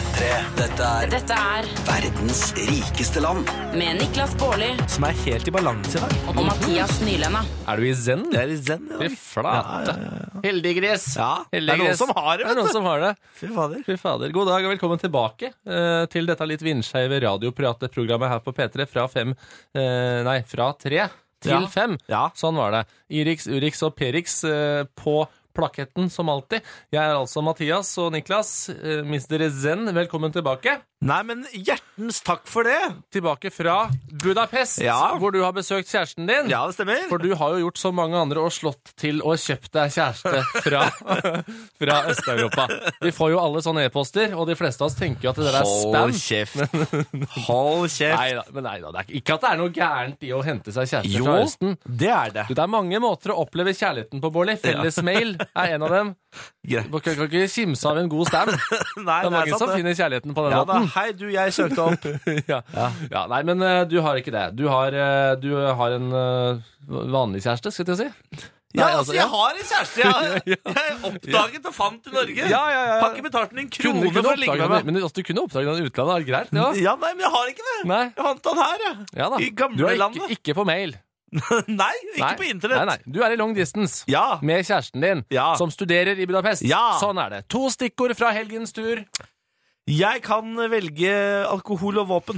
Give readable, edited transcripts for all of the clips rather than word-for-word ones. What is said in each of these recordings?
P3. Dette er verdens rikeste land. Med Niklas Baarli Som helt i balanse i dag. og Mathias Nylenda. Er du i zen? Det er i zen, ja. Fy flate. Heldig gris. Ja, det Heldig er noen gris. som har det, Det er noen vet du. som har det. Fy fader. Fy fader. God dag og velkommen tilbake til dette litt vindskeive radioprateprogrammet her på P3 fra 3 til Ja. 5. Ja. Sånn var det. Irix, Urix og Perix på plaketten som alltid. Jeg er altså Mathias og Niklas, Mr. Zen. Velkommen tilbake. Nei, men hjertens takk for det. Tilbake fra Budapest, Ja. hvor du har besøkt kjæresten din. Ja, det stemmer. For du har jo gjort som mange andre og slått til og kjøpt deg kjæreste fra Øst-Europa. Vi får jo alle sånne e-poster, og de fleste av oss tenker jo at det der er spam. Hold kjeft. Hold kjeft. Neida, men neida, det er ikke at det er noe gærent i å hente seg kjæreste Jo, fra Østen. det er det. Du, det er mange måter å oppleve kjærligheten på, Bårli. Fellesmail er en av dem. Greit. Du kan ikke kimse av en god stam. Det Nei, er mange sant, som det. finner kjærligheten på den Ja da, måten. hei du, jeg søkte opp. Ja, nei, men du har ikke det. Du har en vanlig kjæreste, skal jeg si. Ja, Nei, altså, jeg har en kjæreste jeg oppdaget og fant i Norge. Ja. Har ikke betalt den en krone Kunne for å ligge med meg. Men du kunne oppdage den i utlandet, er det greit? Ja. Ja, nei, men jeg har ikke det. Nei. Jeg fant den her, jeg. Ja da. I gamle Du er landet. ikke på mail. Nei, ikke på internett. Nei. Du er i long distance Ja. med kjæresten din, Ja. som studerer i Budapest. Ja. Sånn er det. 2 stikkord fra helgens tur. Jeg kan velge alkohol og våpen.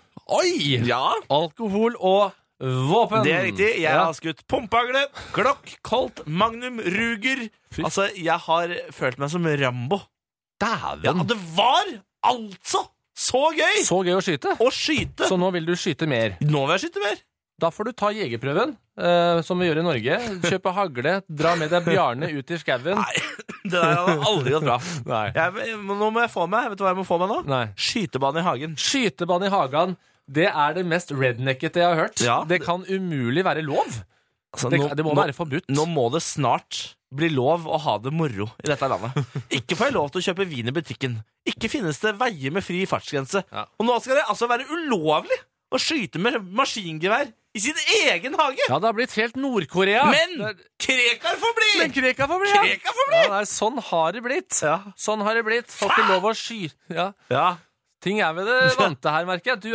Oi! Ja. Alkohol og våpen. Det er riktig. Jeg Ja. har skutt pumpehagle, Glock, Colt, Magnum, Ruger. Fy. Altså, jeg har følt meg som Rambo. Ja, Dæven. det var altså så gøy Så gøy å skyte. å skyte. Så nå vil du skyte mer. Nå vil jeg skyte mer. Da får du ta jegerprøven, som vi gjør i Norge. Kjøpe hagle, dra med deg Bjarne ut i skauen. Nei, det der hadde aldri gått bra. Nei. Nå må jeg få meg. Vet du hva jeg må få meg nå? Nei. Skytebane i hagen. Skytebane i hagen, det er det mest redneckete jeg har hørt. Ja. Det kan umulig være lov. Altså, Det må være forbudt. Nå må det snart bli lov å ha det moro i dette landet. Ikke får jeg lov til å kjøpe vin i butikken. Ikke finnes det veier med fri fartsgrense. Ja. Og nå skal det altså være ulovlig å skyte med maskingevær i sin egen hage. Ja, det har blitt helt Nord-Korea. Men Krekar får bli! Men Krekar får bli, ja. Krekar får bli! Ja, nei, sånn har det blitt. Ja. Sånn har det blitt. Får ikke lov å skyte. Ja. Ja. Ting er ved det vante her, merker jeg. Du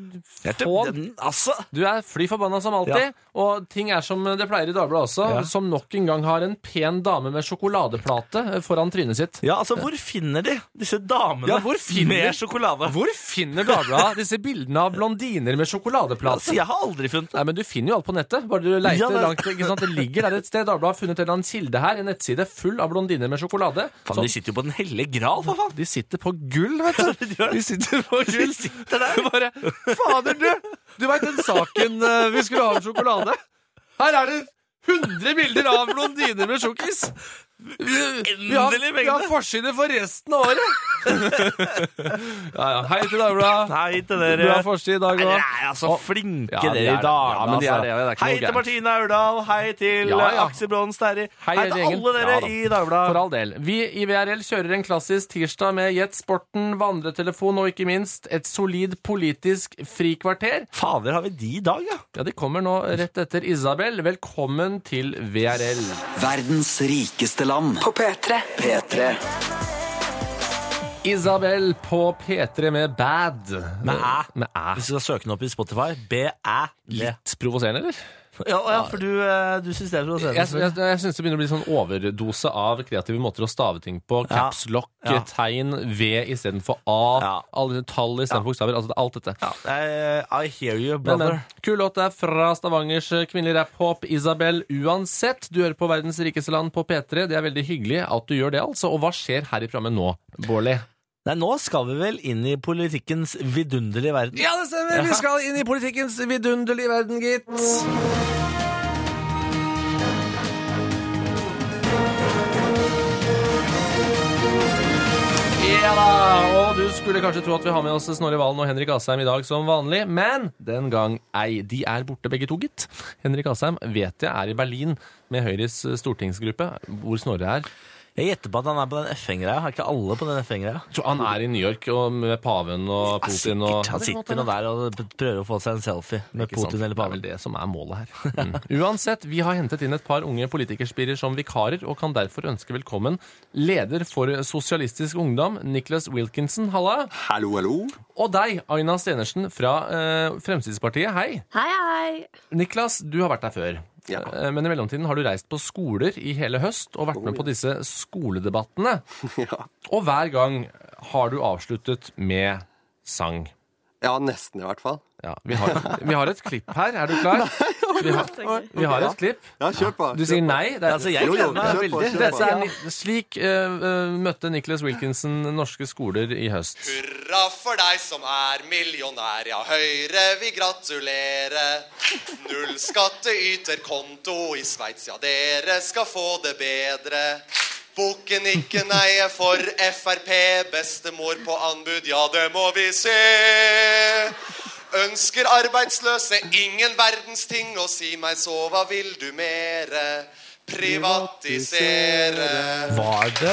er fly forbanna som alltid, Ja. og ting er som det pleier i Dagbladet også, Ja. som nok en gang har en pen dame med sjokoladeplate foran trynet sitt. Ja, altså, hvor finner de disse damene Ja, hvor finner med de? sjokolade? Hvor finner Dagbladet disse bildene av blondiner med sjokoladeplate? Altså, jeg har aldri funnet det. Nei, men du finner jo alt på nettet. Bare du leiter Ja, det- langt, ikke sant? Det ligger der et sted. Dagbladet har funnet en eller annen kilde her, en nettside full av blondiner med sjokolade. Faen, Så de sitter jo på den hellige gral, for faen. de sitter på gull, vet du. De gjør det. De sitter på gull. De sitter der. Bare, fader du vet den saken vi skulle ha om sjokolade? Her er det 100 bilder av blondiner med sjokkis. Vi har mengde. forside for resten av året. Ja. Hei til Dagbladet. Hei til Du dere. har forside i dag Nei, òg. dere er altså flinke, Ja, dere de i er det. dag. Ja, men de er altså. det, det er ikke Hei noe til gærent. Martine Aurdal. Hei til Ja. Aksel Braanen Sterri. Hei, Hei til hele gjengen. alle dere Ja, da. i Dagbladet. For all del. Vi i VRL kjører en klassisk tirsdag med Gjett sporten, vandretelefon og ikke minst et solid politisk frikvarter. Fader, har vi de i dag, ja? Ja, de kommer nå rett etter Isabel. Velkommen til VRL. Verdens rikeste land. På P3. P3. Isabel på P3 med Bad. Med æ. Med æ. Hvis du skal søke den opp i Spotify, B-æ-L. Litt provoserende, eller? Ja, for du synes det er provoserende. Jeg synes det begynner å bli sånn overdose av kreative måter å stave ting på. Caps lock, Ja. tegn, V i stedet for A, Ja. alle tall i stedet for bokstaver, altså alt dette. Ja, I hear you, Men, brother. kul låt er fra Stavangers kvinnelige rap-hop Isabel uansett. Du hører på Verdens rikeste land på P3. Det er veldig hyggelig at du gjør det, altså. Og hva skjer her i programmet nå, Bårli? Nei, nå skal vi vel inn i politikkens vidunderlige verden. Ja, det stemmer! Vi skal inn i politikkens vidunderlige verden, gitt. Ja da, og du skulle kanskje tro at vi har med oss Snorre Valen og Henrik Asheim i dag som vanlig, men den gang ei. De er borte begge to, gitt. Henrik Asheim vet jeg er i Berlin med Høyres stortingsgruppe, hvor Snorre er. Jeg gjetter på at han på den FN-greia. Har ikke alle på den FN-greia? Jeg tror han i New York og med paven og Putin. Og... Han sitter nå der og prøver å få seg en selfie med Putin eller paven. Det er vel det som målet her. Uansett, vi har hentet inn et par unge politikerspirer som vikarer, og kan derfor ønske velkommen leder for Sosialistisk Ungdom, Nicholas Wilkinson. Halla! Hallo, hallo. Og deg, Aina Stenersen fra Fremskrittspartiet. Hei! Hei! Niklas, du har vært der før. Ja. Men i mellomtiden har du reist på skoler i hele høst og vært med på disse skoledebattene. Ja. Og hver gang har du avsluttet med sang. Ja, nesten i hvert fall. Ja, vi har et klipp her. Er du klar? Vi har et klipp. Ja, kjør på. Du sier nei. Det er, Altså, jeg gleder meg kjør på, veldig. kjør på. Dette er slik møtte Nicholas Wilkinson norske skoler i høst. Hurra for deg som millionær, ja, Høyre vil gratulere. Null skattyterkonto i Sveits, ja, dere skal få det bedre. Bukken ikke nei for FRP, bestemor på anbud, ja, det må vi se. Ønsker arbeidsløse ingen verdens ting, og si meg så, hva vil du mere? Privatisere. Var det?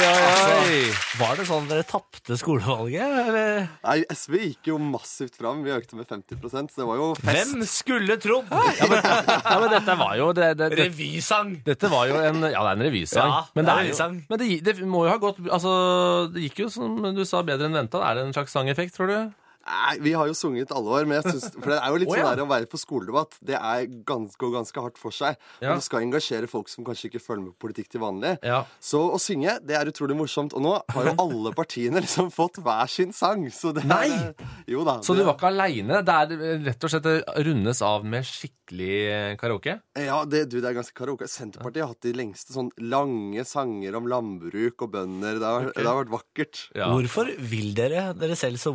Oi. Var det sånn dere tappte skolevalget, eller? Nei, SV gikk jo massivt fram. Vi økte med 50%, så det var jo fest. Hvem skulle trodd? Ja, men dette var jo Revysang. Dette var jo det er en revysang. Ja, men det er jo, revysang. men det må jo ha gått, altså, det gikk jo som du sa bedre enn ventet. Er det en slags sangeffekt, tror du? Nei, vi har jo sunget alle år, men jeg synes, for det er jo litt Å, sånn ja. der å være på skoledebatt. Det går ganske hardt for seg. Ja. Og du skal engasjere folk som kanskje ikke følger med på politikk til vanlig. Ja. Så å synge, det er utrolig morsomt. Og nå har jo alle partiene liksom fått hver sin sang. Så det Nei! Jo da. Så du var ikke alene? Det er rett og slett det rundes av med skikkelig karaoke? Ja, det er ganske karaoke. Senterpartiet har hatt de lengste sånn lange sanger om landbruk og bønder. Det har vært vakkert. Ja. Hvorfor vil dere selv så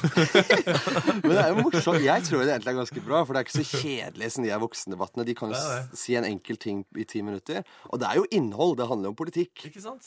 vondt? Men det er jo morsomt. Jeg tror det egentlig er ganske bra, for det er ikke så kjedelig som de voksendebattene. De kan jo si en enkel ting i 10 minutter. Og det er jo innhold. Det handler om politikk. Ikke sant?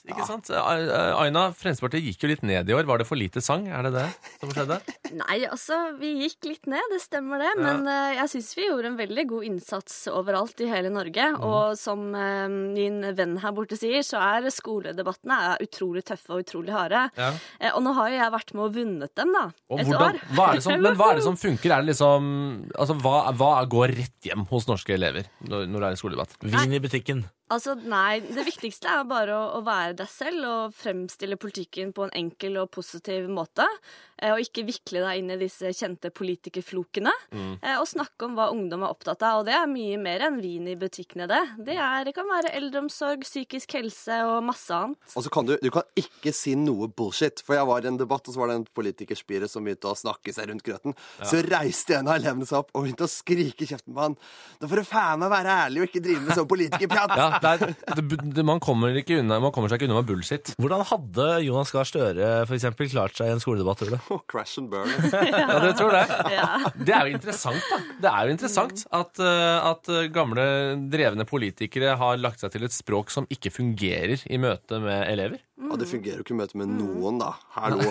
Aina, Fremskrittspartiet gikk jo litt ned i år. Var det for lite sang? Er det det som skjedde? Nei, altså, vi gikk litt ned, det stemmer det. Men jeg synes vi gjorde en veldig god innsats overalt i hele Norge. Og som min venn her borte sier, så er skoledebattene utrolig tøffe og utrolig harde. Ja. Og nå har jo jeg vært med og vunnet dem, da. Og Et år. hva er det som funker? Er det liksom, altså, hva går rett hjem hos norske elever når det er en skoledebatt? Vin i butikken. Altså, nei, det viktigste er bare å være deg selv og fremstille politikken på en enkel og positiv måte. Og ikke vikle deg inn i disse kjente politikerflokene. Og snakke om hva ungdom er opptatt av. Og det er mye mer enn vin i butikkene, det. Det kan være eldreomsorg, psykisk helse og masse annet. Og så kan du kan ikke si noe bullshit. For jeg var i en debatt, og så var det en politikerspire som begynte å snakke seg rundt grøten. Ja. Så reiste en av elevene seg opp og begynte å skrike i kjeften på han. Da får du faen meg være ærlig og ikke drive med sånn politikerpjatt. Ja, man kommer seg ikke unna med bullshit. Hvordan hadde Jonas Gahr Støre for eksempel klart seg i en skoledebatt, tror du? Crash and burn. Ja, det tror jeg. Ja. Det er jo interessant, da. Det er jo interessant at gamle, drevne politikere har lagt seg til et språk som ikke fungerer i møte med elever. Og det fungerer jo ikke i møte med noen, da. Hallo.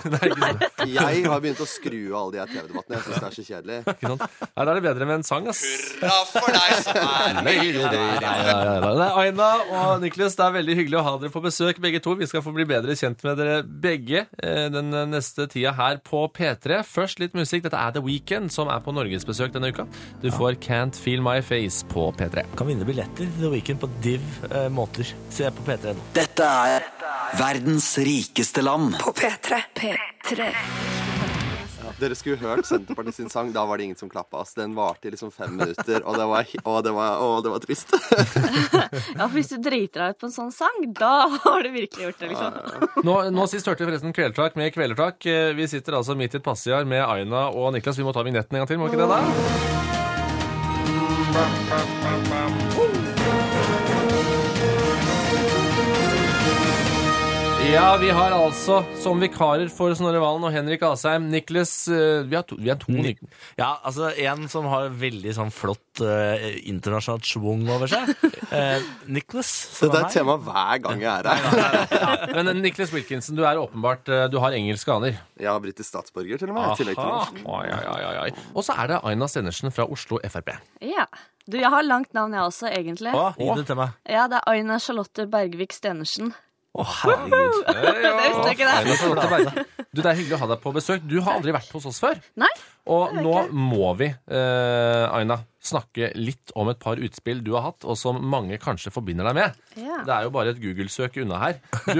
Jeg har begynt å skru av alle de her TV-debattene. Jeg synes det er så kjedelig. Ikke sant? Nei, da er det bedre med en sang, ass. Hurra for deg som millionær. Nei, Aina og Niklas, det er veldig hyggelig å ha dere på besøk, begge to. Vi skal få bli bedre kjent med dere begge den neste tida her på P3. Først litt musikk. Dette er The Weeknd, som er på norgesbesøk denne uka. Du får Can't Feel My Face på P3. Kan vinne billetter til The Weeknd på div måter. Se på P3 nå. Dette er verdens rikeste land. På P3. Dere skulle hørt Senterpartiet sin sang. Da var det ingen som klappet oss. Den varte i liksom 5 minutter, og det var trist. Ja, for hvis du driter deg ut på en sånn sang, da har du virkelig gjort det, liksom. Nå sist hørte vi forresten Kvelertak med Kvelertak. Vi sitter altså midt i et passejar med Aina og Niklas. Vi må ta vignetten en gang til, må ikke det da? Ja, vi har altså som vikarer for Snorre Valen og Henrik Asheim Niklas, vi har to Ja, altså en som har veldig sånn flott internasjonalt schwung over seg. Niklas. Dette er et tema hver gang jeg er her. Ja, men Nicholas Wilkinson, du er åpenbart, du har engelske aner. Jeg har britisk statsborger til og med, i tillegg til norsk. Oi. Og så er det Aina Stenersen fra Oslo FrP. Ja. Jeg har langt navn jeg også, egentlig. Gi det til meg. Ja, det er Aina Charlotte Bergvik Stenersen. herregud. Det visste jeg ikke det. Aina, så godt å være. Du, det er hyggelig å ha deg på besøk. Du har aldri vært hos oss før. Nei. Og nå må vi, Aina, snakke litt om et par utspill du har hatt, og som mange kanskje forbinder deg med. Ja. Det er jo bare et Google-søk unna her.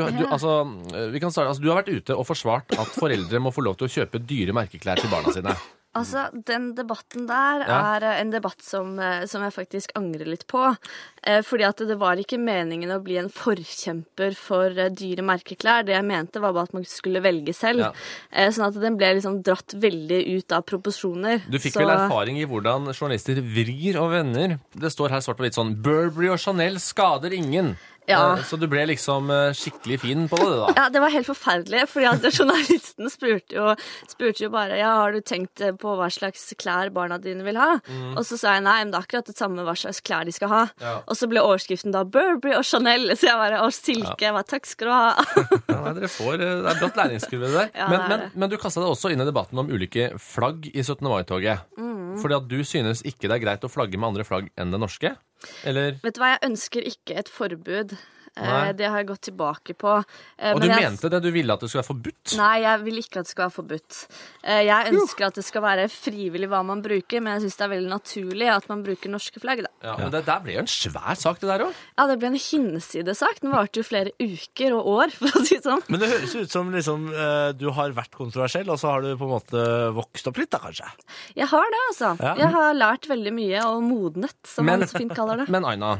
Vi kan starte, du har vært ute og forsvart at foreldre må få lov til å kjøpe dyre merkeklær til barna sine. Altså, den debatten der er en debatt som jeg faktisk angrer litt på. Fordi at det var ikke meningen å bli en forkjemper for dyre merkeklær. Det jeg mente var bare at man skulle velge selv. Ja. Sånn at den ble liksom dratt veldig ut av proporsjoner. Du fikk vel erfaring i hvordan journalister vrir og vender. Det står her svart på litt sånn, Burberry og Chanel skader ingen. Ja. Så du ble liksom skikkelig fin på det da? Ja, det var helt forferdelig, fordi at journalisten spurte jo bare, har du tenkt på hva slags klær barna dine vil ha? Og så sa jeg, nei, men det er akkurat det samme hva slags klær de skal ha. Ja. Og så ble overskriften da Burberry og Chanel, så jeg bare, og Silke, jeg bare, takk skal du ha. Ja, dere får, det er blott læringskurve det der. Ja, men du kastet deg også inn i debatten om ulike flagg i 17. mai-toget. Fordi at du synes ikke det er greit å flagge med andre flagg enn det norske? Eller? Vet du hva, jeg ønsker ikke et forbud. Det har jeg gått tilbake på. Og du mente det? Du ville at det skulle være forbudt? Nei, jeg vil ikke at det skal være forbudt. Jeg ønsker at det skal være frivillig hva man bruker, men jeg synes det er veldig naturlig at man bruker norske flagg. Da. Ja, men det der ble jo en svær sak, det der også. Ja, det ble en hinsidesak. Den varte jo flere uker og år, for å si det sånn. Men det høres ut som liksom, du har vært kontroversiell, og så har du på en måte vokst opp litt da, kanskje? Jeg har det, altså. Ja. Jeg har lært veldig mye og modnet, som man så fint kaller det. Men Aina,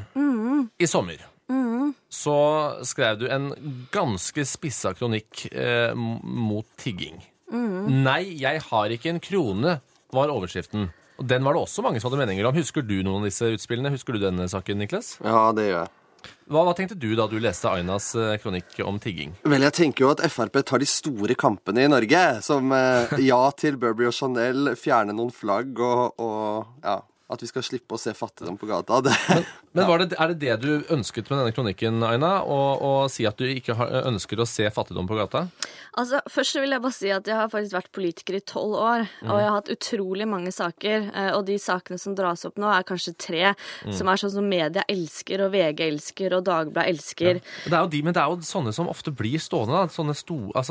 i sommer så skrev du en ganske spissa kronikk mot tigging. Nei, jeg har ikke en krone, var overskriften. Og den var det også mange som hadde meninger om. Husker du noen av disse utspillene? Husker du denne saken, Niklas? Ja, det gjør jeg. Hva tenkte du da du leste Ainas kronikk om tigging? Vel, jeg tenker jo at FrP tar de store kampene i Norge, som ja til Burberry og Chanel, fjerne noen flagg og ja, at vi skal slippe å se fattigdom på gata. Men er det du ønsket med denne kronikken, Aina? Å si at du ikke ønsker å se fattigdom på gata? Altså, først vil jeg bare si at jeg har faktisk vært politiker i 12 år, og jeg har hatt utrolig mange saker, og de sakene som dras opp nå er kanskje 3, som er sånn som media elsker, og VG elsker, og Dagbladet elsker. Ja. Men det er jo sånne som ofte blir stående, da. Sånne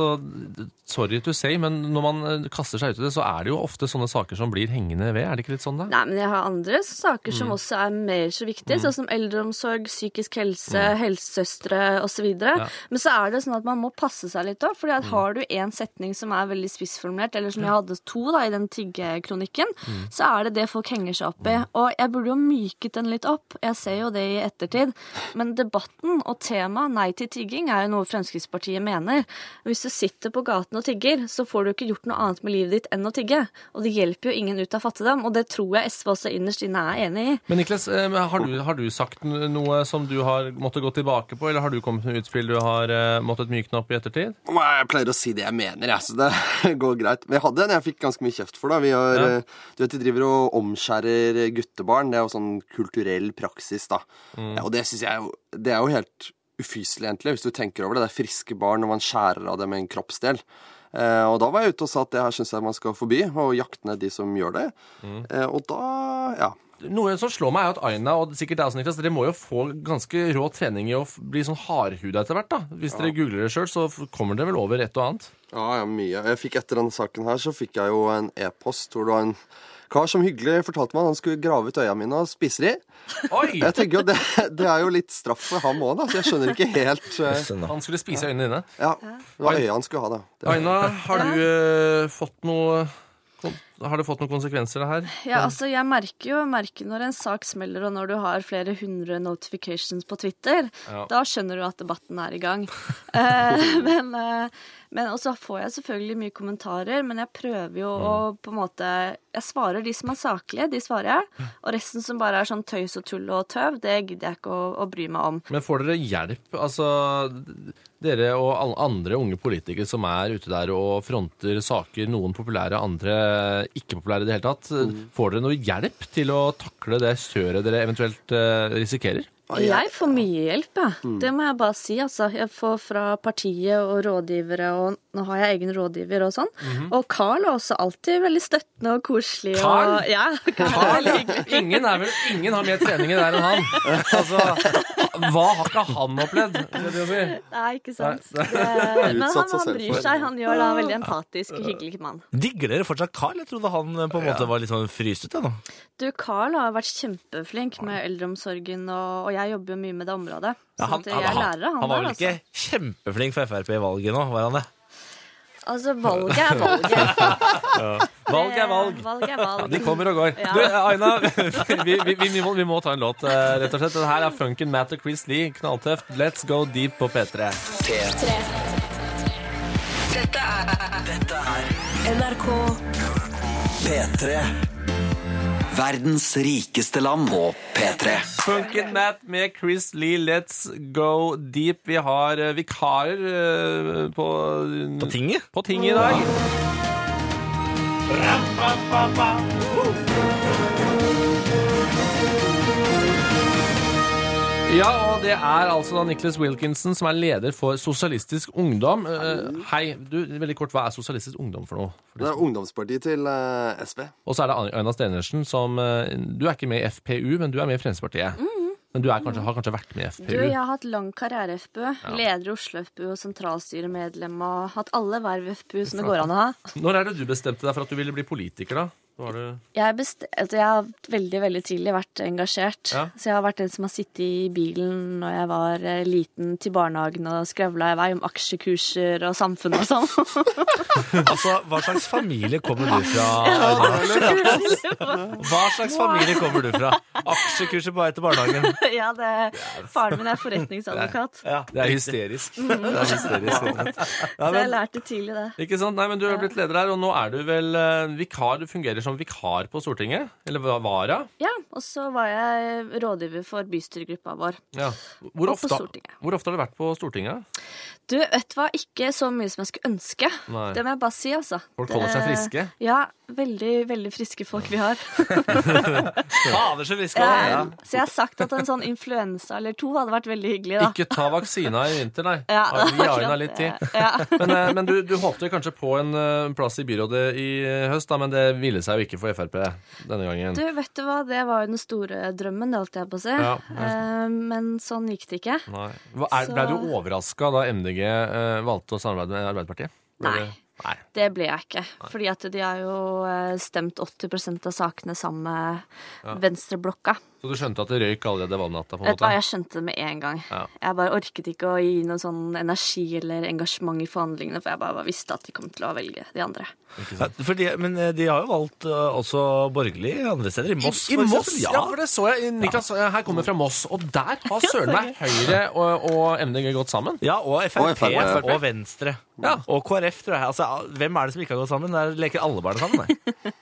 sorry to say, men når man kaster seg ut i det, så er det jo ofte sånne saker som blir hengende ved. Er det ikke litt sånn da? Nei, men jeg har andre saker som også er mer så viktige, sånn som eldreomsorg, psykisk helse, helsesøstre og så videre. Ja. Men så er det sånn at man må passe seg litt da, fordi at har du en setning som er veldig spissformulert, eller som jeg hadde 2 da, i den tiggekronikken, så er det folk henger seg opp i. Og jeg burde jo myket den litt opp. Jeg ser jo det i ettertid. Men debatten og temaet nei til tigging er jo noe Fremskrittspartiet mener. Hvis du sitter på gaten og tigger, så får du ikke gjort noe annet med livet ditt enn å tigge. Og det hjelper jo ingen ut av fattigdom, og det tror jeg SV også innerst inne er enig i. Men Niklas, har du sagt noe som du har måttet gå tilbake på, eller har du kommet med utspill du har måttet mykne opp i ettertid? Jeg pleier å si det jeg mener, så det går greit. Men jeg hadde en jeg fikk ganske mye kjeft for. Da. Du vet, de driver og omskjærer guttebarn. Det er jo sånn kulturell praksis, da. Ja, og det synes jeg det er jo helt ufyselig, egentlig, hvis du tenker over det. Det er friske barn når man skjærer av dem en kroppsdel. Og da var jeg ute og sa at det her synes jeg man skal forby, og jakte ned de som gjør det. Og da, ja. Noe som slår meg er at Aina, og sikkert deg også, Niklas, dere må jo få ganske rå trening i å bli sånn hardhuda etter hvert, da. Hvis dere googler det selv, så kommer dere vel over et og annet. Ja, mye. Jeg fikk etter denne saken her, så fikk jeg jo en e-post hvor det var en kar som hyggelig fortalte meg at han skulle grave ut øya mine og spise de. Oi! Jeg tenker jo, det er jo litt straff for ham også, da, så jeg skjønner ikke helt... Han skulle spise øynene dine? Ja, det var øya han skulle ha, da. Aina, har du fått noe... Har det fått noen konsekvenser det her? Ja, altså jeg merker når en sak smeller, og når du har flere 100 notifications på Twitter, da skjønner du at debatten er i gang. Men også får jeg selvfølgelig mye kommentarer, men jeg prøver jo å på en måte, jeg svarer de som er saklige, de svarer jeg, og resten som bare er sånn tøys og tull og tøv, det gidder jeg ikke å bry meg om. Men får dere hjelp? Altså, dere og alle andre unge politikere som er ute der og fronter saker, noen populære, andre ikke populære i det hele tatt, får dere noe hjelp til å takle det kjøret dere eventuelt risikerer? Jeg får mye hjelp, ja. Det må jeg bare si, altså. Jeg får fra partiet og rådgivere, og nå har jeg egen rådgiver og sånn. Og Carl er også alltid veldig støttende og koselig. Carl? Og, ja, Carl er veldig hyggelig. Ingen har mer trening i det enn han. Altså, hva har ikke han opplevd? Nei, ikke sant. Men han bryr seg, han gjør da veldig empatisk, hyggelig mann. Digger dere fortsatt Carl? Jeg trodde han på en måte var litt sånn frysete nå. Du, Carl har vært kjempeflink med eldreomsorgen, og jeg jobber jo mye med det området. Ja, han var vel ikke kjempeflink for FrP i valget nå, var han det? Altså, valget er valget. Valg er valg. Valg er valg. De kommer og går. Ja. Du, Aina, vi må ta en låt, rett og slett. Dette her er Funkin' Matt og Chris Lee, knalltøft. Let's go deep på P3. Dette er NRK P3. Verdens rikeste land på P3. Funkin' Matt med Chris Lee, let's go deep. Vi har vikarer på tinget? På tinget i dag. Ja, og det er altså da Nicholas Wilkinson som er leder for Sosialistisk Ungdom. Hei, du, veldig kort, hva er Sosialistisk Ungdom for noe? Det er ungdomspartiet til SV. Og så er det Aina Stenersen som, du er ikke med i FPU, men du er med i Fremskrittspartiet. Men du har kanskje vært med i FPU? Du, jeg har hatt lang karriere i FPU, leder i Oslo FPU og sentralstyremedlem, og hatt alle verv i FPU som det går an å ha. Når er det du bestemte deg for at du ville bli politiker da? Jeg har veldig, veldig tidlig vært engasjert. Ja. Så jeg har vært den som har sittet i bilen når jeg var liten til barnehagen og skrevla i vei om aksjekurser og samfunn og sånn. Altså, hva slags familie kommer du fra? Hva slags familie kommer du fra? Aksjekurser på vei til barnehagen? Ja, faren min er forretningsadvokat. Ja, det er hysterisk. Det er hysterisk. Så jeg lærte tidlig det. Ikke sant? Nei, men du har blitt leder her, og nå er du vel vikar. Du fungerer som vikar på Stortinget? Eller vara? Ja, og så var jeg rådgiver for bystyregruppa vår. Ja. Hvor ofte har du vært på Stortinget? Du, vet hva, ikke så mye som jeg skulle ønske. Nei. Det må jeg bare si, altså. Folk holder seg friske? Ja, veldig, veldig friske folk vi har. Fader, så friske. Ja. Så jeg har sagt at en sånn influensa eller to hadde vært veldig hyggelig, da. Ikke ta vaksina i vinter, nei. Ja, vi har inn litt tid. Ja. Men du håpte kanskje på en plass i byrådet i høst, da, men det ville seg jo ikke for FrP denne gangen. Du, vet du hva, det var jo den store drømmen, det holdt jeg på å si. Ja. Men sånn gikk det ikke. Nei. Ble du overrasket da MDG valgte å samarbeide med Arbeiderpartiet? Nei, det ble jeg ikke. Fordi at de har jo stemt 80% av sakene sammen med venstreblokka. Så du skjønte at det røyk allerede valgnatta? Vet du hva, jeg skjønte det med en gang. Ja. Jeg bare orket ikke å gi noe sånn energi eller engasjement i forhandlingene, for jeg bare visste at de kom til å velge de andre. Men de har jo valgt også borgerlig andre steder. I Moss, I Moss? Ja, for det så jeg. Niklas, her kommer fra Moss, og der har søren meg Høyre og MDG gått sammen. Ja, og FrP og Venstre. Ja. Og KrF, tror jeg. Altså, hvem er det som ikke har gått sammen? Der leker alle barna sammen.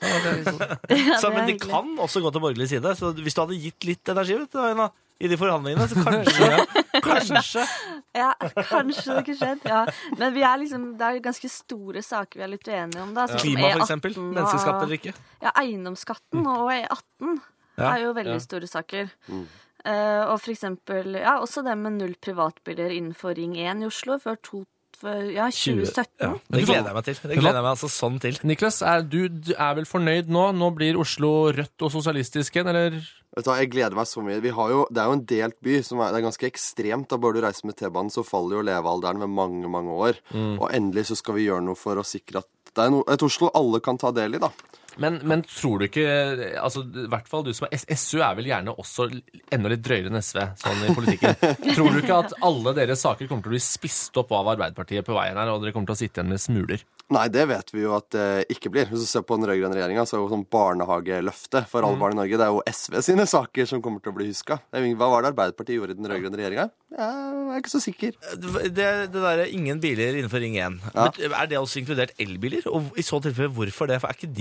Så, men de kan også gå til borgerlig side. Så hvis du hadde gitt litt energi i de forhandlingene, så kanskje. Ja, kanskje det ikke skjedd. Ja. Men vi er det er ganske store saker vi er litt uenige om. Da. Klima, for eksempel. Menneskeskatt eller ikke. Ja, eiendomsskatten og E18 er jo veldig store saker. Og for eksempel, også det med 0 privatbiler innenfor Ring 1 i Oslo før 2017. Ja, det gleder jeg meg til. Det gleder jeg meg altså sånn til. Niklas, du er vel fornøyd nå? Nå blir Oslo rødt og sosialistisk igjen, eller? Vet du hva, jeg gleder meg så mye. Det er jo en delt by, det er ganske ekstremt. Da bør du reise med T-banen, så faller jo levealderen med mange, mange år. Og endelig så skal vi gjøre noe for å sikre at det er et Oslo alle kan ta del i, da. Men tror du ikke, altså i hvert fall du som SU er vel gjerne også enda litt drøyere enn SV, sånn i politikken. Tror du ikke at alle deres saker kommer til å bli spist opp av Arbeiderpartiet på veien her, og dere kommer til å sitte igjen med smuler? Nei, det vet vi jo at det ikke blir. Hvis du ser på den rød-grønne regjeringen, så er det jo sånn barnehageløfte for alle barn i Norge. Det er jo SV sine saker som kommer til å bli husket. Hva var det Arbeiderpartiet gjorde i den rød-grønne regjeringen? Jeg er ikke så sikker. Det der ingen biler innenfor Ring 1. Ja. Er det også inkludert elbiler? Og i så tilfelle, hvorfor det? For er ikke de miljøvennlige?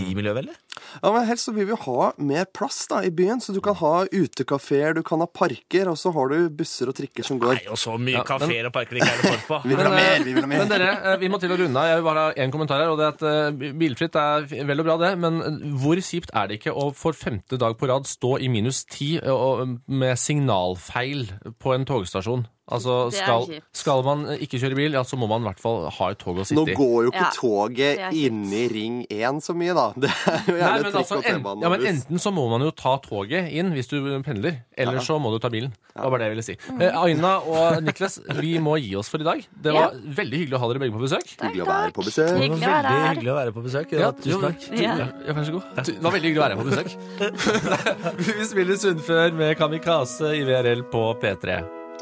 egentlig? Ja, men helst så vil vi ha mer plass da, i byen, så du kan ha utekaféer, du kan ha parker, og så har du busser og trikker som går. Nei, og så mye kaféer og parker det ikke er det folk på. Vi vil ha mer, vi vil ha mer. Men dere, vi må til å runde av. Jeg vil bare ha en kommentar her, og det er at bilfritt er vel og bra det, men hvor kjipt er det ikke å for 5. dag på rad stå i -10 med signalfeil på en togstasjon? Altså, skal man ikke kjøre bil, ja, så må man i hvert fall ha et tog å sitte i. Nå går jo ikke toget inn i Ring 1 så mye, da. Det er jo gjerne men trikk og T-banen. Ja, men enten så må man jo ta toget inn hvis du pendler, eller så må du ta bilen. Det var bare det jeg ville si. Aina og Niklas, vi må gi oss for i dag. Det var veldig hyggelig å ha dere begge på besøk. Hyggelig å være på besøk. Hyggelig å være Veldig her. hyggelig å være på besøk. Ja, Tusen takk. Ja, vær så god. Det var veldig hyggelig å være her på besøk. Vi spiller Sundfør med Kamikaze i VRL på P3.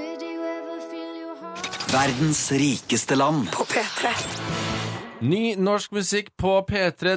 Verdens rikeste land. På P3. Ny norsk musikk på P3.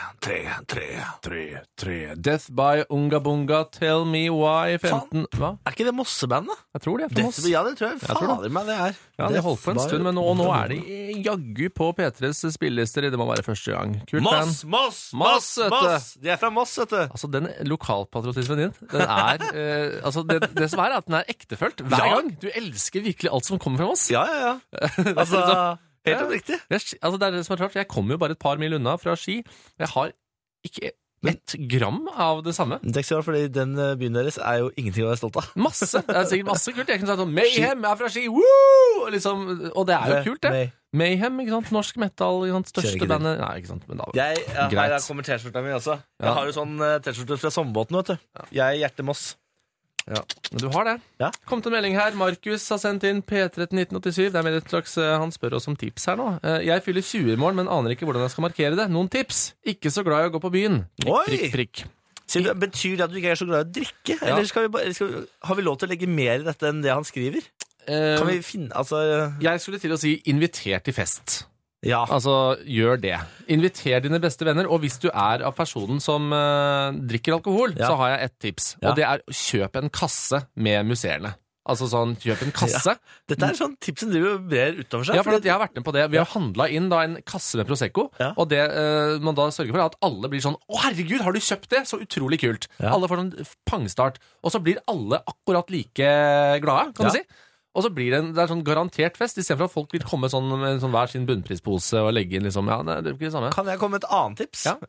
Death by Unga Bunga, Tell Me Why 15. Hva? Er ikke det Mossebandet? Jeg tror det er fra Moss. Ja, det tror jeg. tror det. Fader meg, det er. Ja, de holdt på en stund, men nå er de jaggu på P3s spillelister. Det må være første gang. Kult band. Moss, vet du. De er fra Moss, vet du. Altså, den lokalpatriotismen din, den er altså, det som er at den er ektefølt hver gang. Du elsker virkelig alt som kommer fra Moss. Ja. Altså, helt oppriktig. Altså, det er det som er klart. Jeg kommer jo bare et par mil unna fra Ski. Jeg har ikke ett gram av det samme. Det er ikke så rart, fordi den byen deres er jo ingenting å være stolt av. Masse. Det er sikkert masse kult. Jeg kunne sagt sånn, Mayhem er fra Ski, woo! Liksom, og det er jo kult, det. Mayhem, ikke sant? Norsk metal, ikke sant? Største bandet. Nei, ikke sant? Men da, Her kommer t-skjorta mi også. Jeg har jo sånn t-skjorte fra sommerbåten, vet du. Jeg hjerter Moss. Ja, men du har det. Ja. Kom til en melding her. Markus har sendt inn P3 til 1987. Det er mer et slags, han spør oss om tips her nå. Jeg fyller 20 i morgen, men aner ikke hvordan jeg skal markere det. Noen tips? Ikke så glad i å gå på byen. Prikk. Betyr det at du ikke er så glad i å drikke? Ja. Eller har vi lov til å legge mer i dette enn det han skriver? Kan vi finne, Jeg skulle til å si inviter til fest. Ja. Altså, gjør det. Inviter dine beste venner, og hvis du er av personen som drikker alkohol, så har jeg et tips. Og det er kjøp en kasse med museerne. Altså sånn, kjøp en kasse. Ja. Dette er sånn tips som driver og brer utover seg. Ja, for jeg har vært med på det. Vi har handlet inn da en kasse med Prosecco, og det man da sørger for er at alle blir sånn, å herregud, har du kjøpt det? Så utrolig kult. Ja. Alle får sånn pangstart. Og så blir alle akkurat like glade, kan du si. Og så blir det er sånn garantert fest, i stedet for at folk vil komme sånn, med sånn hver sin bunnprispose og legge inn liksom, ja, det er ikke det samme. Kan jeg komme med et annet tips? Ja.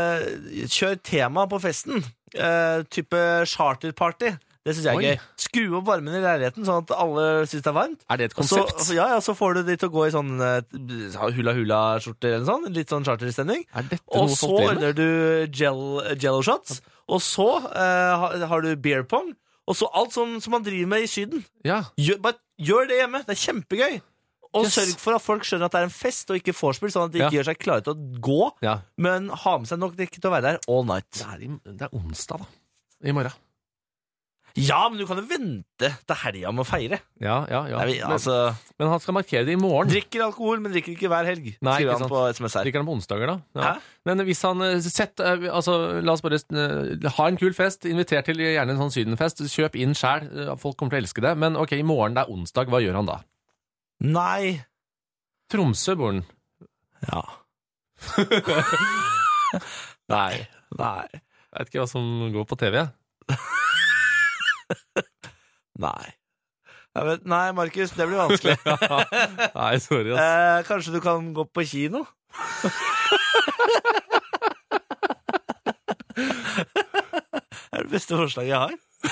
Kjør tema på festen. Type charterparty. Det synes jeg er gøy. Skru opp varmen i leiligheten, sånn at alle synes det er varmt. Er det et konsept? Så får du de til å gå i sånn hula-hula-skjorter eller sånn. Litt sånn charterstemning. Og så ordner du jello shots. Og så har du beer pong. Og så alt som man driver med i Syden. Ja. Gjør det hjemme. Det er kjempegøy. Og sørg for at folk skjønner at det er en fest og ikke vorspiel, sånn at de ikke gjør seg klare til å gå, men ha med seg nok ikke til å være der all night. Det er onsdag, da. I morgen. Ja, men du kan jo vente til helga med å feire. Ja. Men han skal markere det i morgen. Drikker alkohol, men drikker ikke hver helg. Nei, skriver han på SMS her. Drikker han på onsdager, da? Ja. Men hvis han la oss bare ha en kul fest, inviter til gjerne en sånn sydenfest, kjøp inn selv, folk kommer til å elske det, men ok, i morgen det er onsdag, hva gjør han da? Nei. Tromsø bor han. Ja. Nei. Jeg vet ikke hva som går på TV. Nei, Markus, det blir vanskelig. Nei, sorry, ass. Kanskje du kan gå på kino? Det er det beste forslaget jeg har.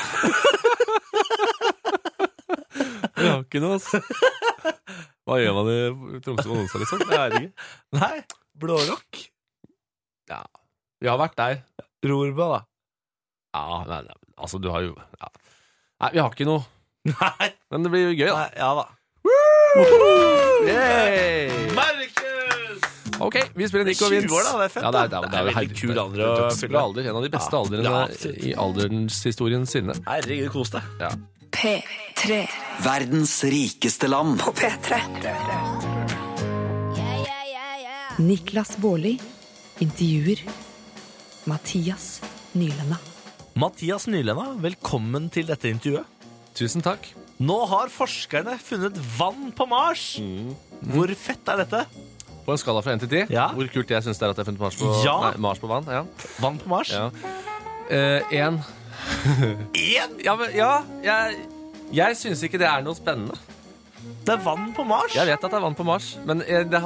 Jeg har ikke noe, ass. Hva gjør man i Tromsø på onsdag, liksom? Jeg vet ikke. Nei, Blårock. Ja, vi har vært der. Rorbø, da. Ja, nei, altså du har jo Nei, vi har ikke noe. Nei. Men det blir jo gøy, da. Nei, ja da. Markus! Ok, vi spiller Nico Vince. 20 år, da, det er fett. Ja, det er veldig kul alder å fylle. Alder, en av de beste aldrene i alderenshistorien sinne. Herregud, kos deg. Ja. P3. Verdens rikeste land. På P3. Niklas Baarli intervjuer Mathias Nylenda. Mathias Nylenda, velkommen til dette intervjuet. Tusen takk. Nå har forskerne funnet vann på Mars. Hvor fett er dette? På en skala fra 1 til 10, Ja. hvor kult jeg synes det er at jeg har funnet Mars på, Ja. Mars på vann. Ja. Vann på Mars? Ja. 1. Ja, men, jeg synes ikke det er noe spennende. Det er vann på Mars? Jeg vet at det er vann på Mars, men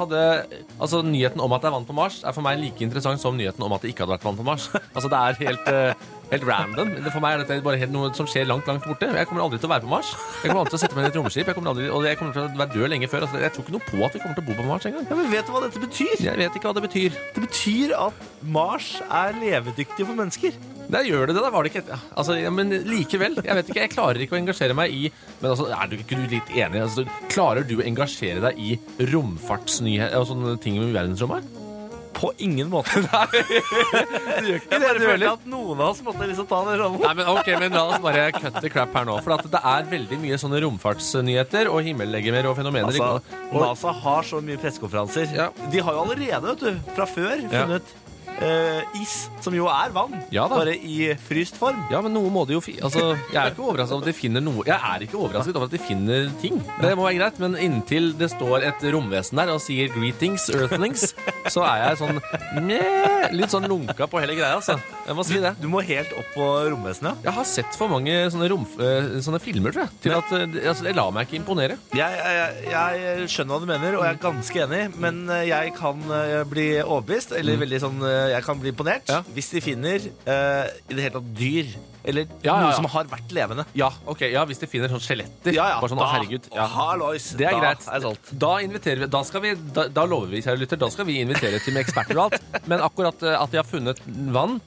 nyheten om at det er vann på Mars er for meg like interessant som nyheten om at det ikke hadde vært vann på Mars. Altså, det er helt random. For meg er dette bare helt noe som skjer langt, langt borte. Jeg kommer aldri til å være på Mars. Jeg kommer aldri til å sette meg i et romskip. Jeg kommer til å være død lenge før. Altså, jeg tror ikke noe på at vi kommer til å bo på Mars en gang. Ja, men vet du hva dette betyr? Jeg vet ikke hva det betyr. Det betyr at Mars er levedyktig for mennesker. Der gjør det, da var det ikke altså, ja, men likevel, jeg vet ikke, jeg klarer ikke å engasjere meg i. Men altså, er du ikke litt enig? Altså, klarer du å engasjere deg i romfartsnyheter og sånne ting i verdensrommet? På ingen måte. Nei, jeg bare føler at noen av oss måtte liksom ta den rollen. Nei, men ok, men la oss bare cut the crap her nå. For at det er veldig mye sånne romfartsnyheter og himmellegemer og fenomener. Altså, NASA har så mye pressekonferanser. Ja. De har jo allerede, vet du, fra før funnet is, som jo er vann, ja, bare i fryst form. Ja, men noe må de jo altså, jeg er ikke overrasket over at de finner noe. Jeg er ikke overrasket over at de finner ting. Det må være greit, men inntil det står et romvesen der og sier greetings, earthlings, så er jeg sånn litt sånn lunka på hele greia, altså. Jeg må si det. Du må helt opp på romvesenet. Jeg har sett for mange sånne filmer, tror jeg, til at altså, jeg lar meg ikke imponere. Jeg skjønner hva du mener, og jeg er ganske enig, men jeg kan bli overbevist, eller veldig sånn jeg kan bli imponert hvis de finner i det hele tatt dyr eller noe som har vært levende. Ja, ok, hvis de finner sånn skjeletter. Bare sånn, herregud. Hallois, det er greit. Er solgt. Da inviterer vi, da lover vi, kjære lytter, da skal vi invitere til med eksperter og alt. Men akkurat at de har funnet vann,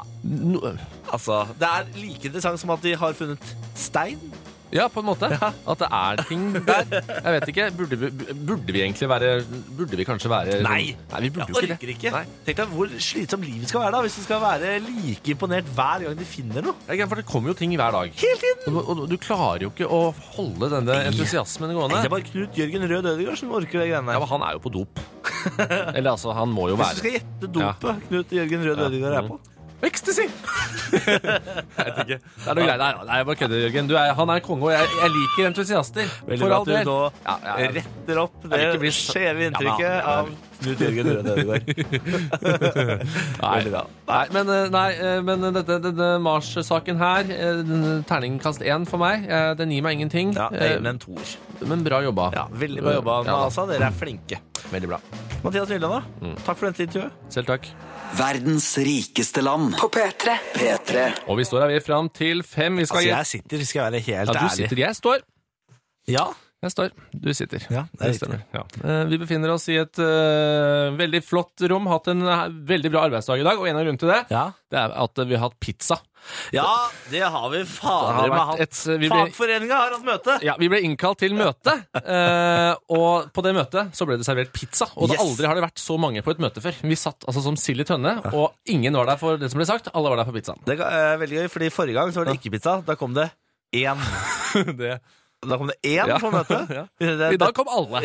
altså, det er like interessant som at de har funnet stein. Ja, på en måte. Ja. At det er ting der. Jeg vet ikke, burde vi egentlig være Burde vi kanskje være Nei, vi burde jeg orker ikke. Nei. Tenk deg hvor slitsom livet skal være da hvis du skal være like imponert hver gang de finner noe. Ja, for det kommer jo ting hver dag. Hele tiden. Og du klarer jo ikke å holde denne entusiasmen gående. Det er bare Knut Jørgen Rød Ødegaard som orker det greiene der. Ja, men han er jo på dop. Eller altså, han må jo være. Hvis du skal gjette dopet Knut Jørgen Rød Ødegaard er på. Ecstasy! Jeg vet ikke. Det er noe greit. Nei, jeg bare kødder, Jørgen. Han er konge, og jeg liker entusiaster. Veldig bra at du nå retter opp det skjeve inntrykket av Knut Jørgen Rød Ødegaard. Men denne Mars-saken her, terningkast 1 for meg, den gir meg ingenting. Ja, men 2. Men bra jobba. Ja, veldig bra jobba, NASA. Dere er flinke. Veldig bra. Mathias Nyland, takk for denne intervjuet. Selv takk. Verdens rikeste land på P3. Og vi står her fram til 5. Jeg sitter, skal jeg være helt ærlig. Du sitter, jeg står. Ja. Jeg står, du sitter. Ja, det stemmer. Ja. Vi befinner oss i et veldig flott rom, hatt en veldig bra arbeidsdag i dag, og en av grunnene til det, det er at vi har hatt pizza. Ja, det har vi fader med hatt. Fagforeningen har hatt møte. Ja, vi ble innkalt til møte, og på det møtet så ble det servert pizza, og aldri har det vært så mange på et møte før. Vi satt altså som sild i tønne, og ingen var der for det som ble sagt, alle var der for pizzaen. Det er veldig gøy, fordi forrige gang så var det ikke pizza, da kom det 1. Da kom det 1 på møtet. I dag kom alle.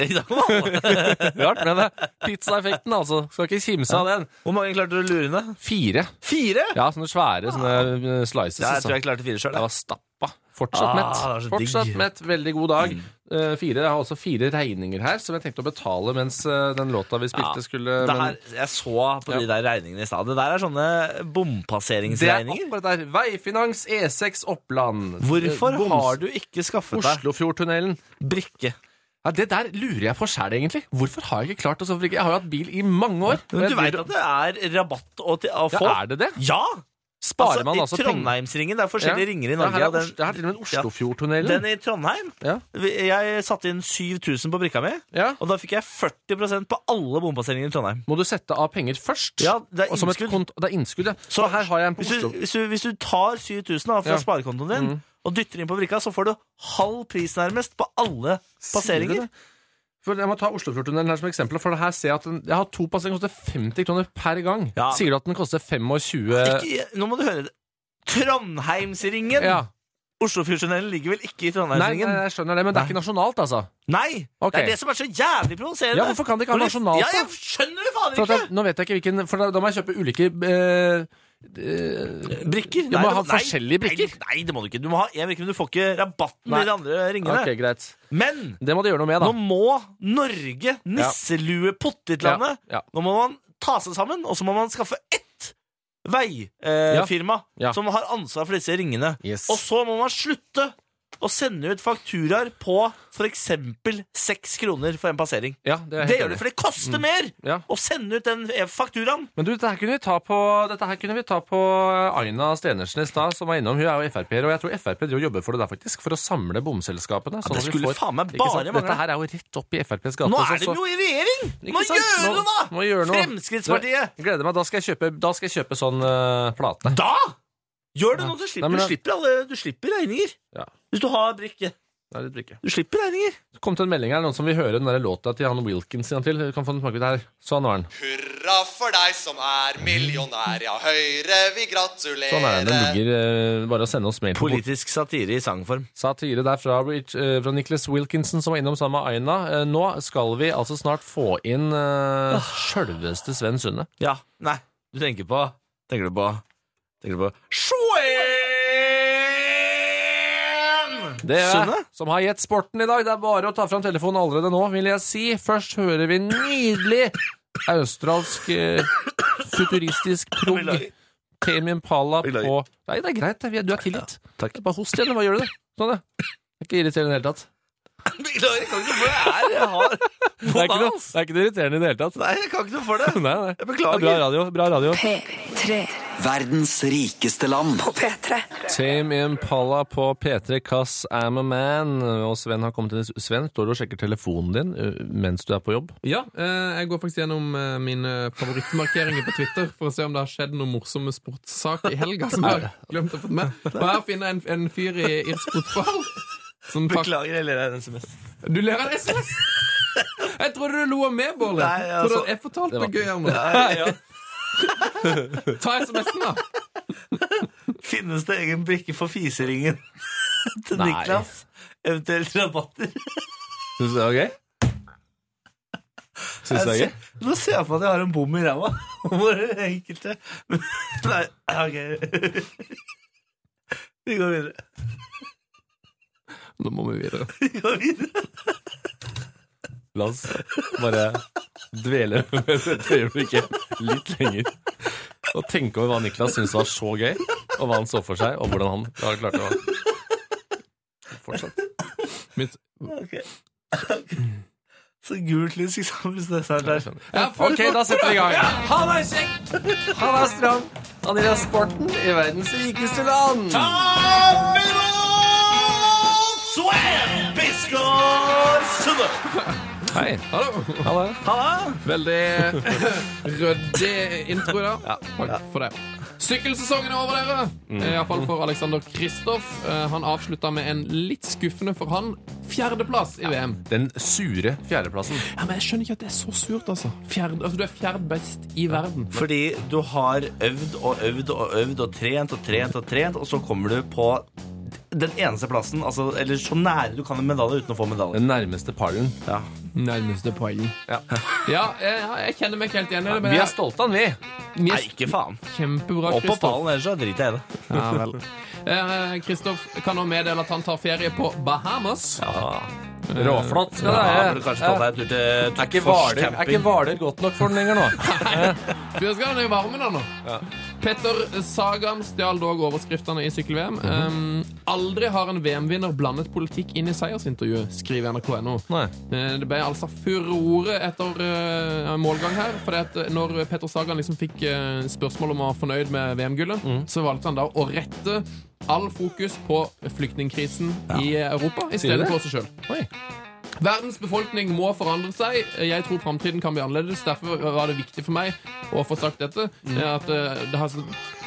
Rart med det. Pizzaeffekten, altså. Skal ikke kimse av den. Hvor mange klarte du å lure ned? 4. 4? Ja, sånne svære sånne slices. Ja, jeg tror jeg klarte 4 selv. Jeg var stappa. Fortsatt mett. Fortsatt mett. Veldig god dag. 4. Jeg har også 4 regninger her, som jeg tenkte å betale mens den låta vi spilte skulle... Jeg så på de der regningene i stedet. Det der er sånne bompasseringsregninger. Det er akkurat der. Veifinans E6 Oppland. Hvorfor har du ikke skaffet deg Oslofjordtunnelen? Brikke. Ja, det der lurer jeg for selv, egentlig. Hvorfor har jeg ikke klart å få brikke? Jeg har jo hatt bil i mange år. Men du vet at det er rabatt å få? Ja, er det det? Ja! Sparer man altså i Trondheimsringen, det er forskjellige ringer i Norge. Jeg har til og med Oslofjordtunnelen. Den i Trondheim, jeg satte inn 7000 på brikka mi, og da fikk jeg 40% på alle bompasseringer i Trondheim. Må du sette av penger først? Ja, det er innskudd. Det er innskudd, ja. Så her har jeg en på Oslo. Hvis du tar 7000 fra sparekontoen din, og dytter inn på brikka, så får du halv pris nærmest på alle passeringer. For jeg må ta Oslofjordtunnelen her som eksempel, for her ser jeg at jeg har 2 passeringer som koster 50 kroner per gang. Ja. Sier du at den koster 25? Nå må du høre det. Trondheimsringen! Ja. Oslofjordtunnelen ligger vel ikke i Trondheimsringen? Nei, jeg skjønner det, men det er ikke nasjonalt, altså. Nei, det er det som er så jævlig provoserende. Ja, hvorfor kan det ikke ha nasjonalt? Ja, jeg skjønner det faen ikke! Nå vet jeg ikke hvilken, for da må jeg kjøpe ulike Brikker? Du må ha forskjellige brikker. Nei, det må du ikke. Du må ha en brikke, men du får ikke rabatten i de andre ringene. Ok, greit. Men det må de gjøre noe med, da. Nå må Norge, nisselue pottitlandet, nå må man ta seg sammen, og så må man skaffe ett veifirma som har ansvar for disse ringene. Og så må man slutte å sende ut fakturaer på for eksempel 6 kroner for en passering. Det gjør det, for det koster mer å sende ut den fakturaen. Men du, dette her kunne vi ta på Aina Stenersen i stad, som var innom. Hun er jo FRP-er, og jeg tror FRP jobber for det der faktisk, for å samle bomselskapene. Det skulle faen meg bare mangle. Dette her er jo rett opp i FRPs gate. Nå er de jo i regjering! Må gjøre noe! Fremskrittspartiet! Gleder meg, da skal jeg kjøpe sånn plate. Da? Gjør det nå, du slipper regninger. Hvis du har brikke. Du slipper regninger. Det kom til en melding her, noen som vil høre den der låta til han Wilkins til. Du kan få den smak ut her. Sånn var den. Hurra for deg som er millionær, ja, Høyre, vi gratulerer. Sånn er den. Den ligger bare å sende oss mail på. Politisk satire i sangform. Satire der fra Nicholas Wilkinson, som var innom sammen med Aina. Nå skal vi altså snart få inn selveste Sven Sunde. Ja, nei, tenker du på Sven! Det er Sunde, som har gitt sporten i dag. Det er bare å ta frem telefonen allerede nå, vil jeg si. Først hører vi nydelig australsk futuristisk prog. Tame Impala på... Nei, det er greit, du er tilgitt. Takk. Bare host igjen, hva gjør du det? Sånn, det er ikke irriterende i det hele tatt. Beklager, jeg kan ikke for det jeg har det er ikke irriterende i det hele tatt. Nei, jeg kan ikke noe for det. Nei. Jeg beklager. Bra radio. P3. Verdens rikeste land. På P3. Tame Impala på P3, 'Cause I'm a Man. Og Sven har kommet til. Sven, står du og sjekker telefonen din mens du er på jobb? Ja, jeg går faktisk gjennom mine favorittmarkeringer på Twitter for å se om det har skjedd noen morsomme sportssak i helga som jeg har glemt å få med. Og her finner jeg en fyr i irsk fotball. Beklager, jeg ler av en SMS. Du ler av en SMS? Jeg trodde du lo av meg, Bård. Jeg fortalte meg gøy om det. Ta SMS-en, da. Finnes det egen brikke for fiseringen til Niklas? Eventuelt rabatter? Synes du det er gøy? Synes du det er gøy? Nå ser jeg på at jeg har en bom i ræva. Hvor enkelte. Nei, ok. Vi går videre. Nå må vi videre. La oss bare dvele med dette øyeblikket litt lenger. Og tenke over hva Niklas synes var så gøy, og hva han så for seg, og hvordan han har klart å fortsatt. Okay. Så gult lys, liksom, hvis det er sånn der. Ja, ok, da setter vi i gang. Han er kjekk, han er strang, han gjør sporten i verdens rikeste land. Sven Biskår Sunde! Hei. Hallo. Veldig røddig intro da. Takk for det. Sykkelsesongen er over, dere. I hvert fall for Alexander Kristoff. Han avsluttet med en litt skuffende for han 4. plass i VM. Den sure 4. plassen. Ja, men jeg skjønner ikke at det er så surt, altså. Du er 4. best i verden. Fordi du har øvd og trent, og så kommer du på den eneste plassen, altså, eller så nære du kan en medalje uten å få medalje. Den nærmeste pallen. Ja. Nærmeste poengen. Ja, jeg kjenner meg ikke helt igjen i det. Vi er stolte av den, vi. Nei, ikke faen. Kjempebra, Kristoff. Og på pallen, ellers så driter jeg i det. Ja, vel. Kristoff kan nå meddele at han tar ferie på Bahamas. Ja. Råflott skal det være. Kanskje ta deg en tur til Er ikke Hvaler godt nok for den lenger nå? Du skal ha den i varmen da nå. Petter Sagan stjal dog overskriftene i sykkel-VM. Aldri har en VM-vinner blandet politikk inn i seiersintervjuet, skriver NRK.no. Det ble altså furore etter målgang her, for når Petter Sagan liksom fikk spørsmål om å være fornøyd med VM-gullet, så valgte han da å rette all fokus på flyktningkrisen i Europa i stedet for seg selv. Verdens befolkning må forandre seg. Jeg tror fremtiden kan bli annerledes. Derfor var det viktig for meg å få sagt dette. At det har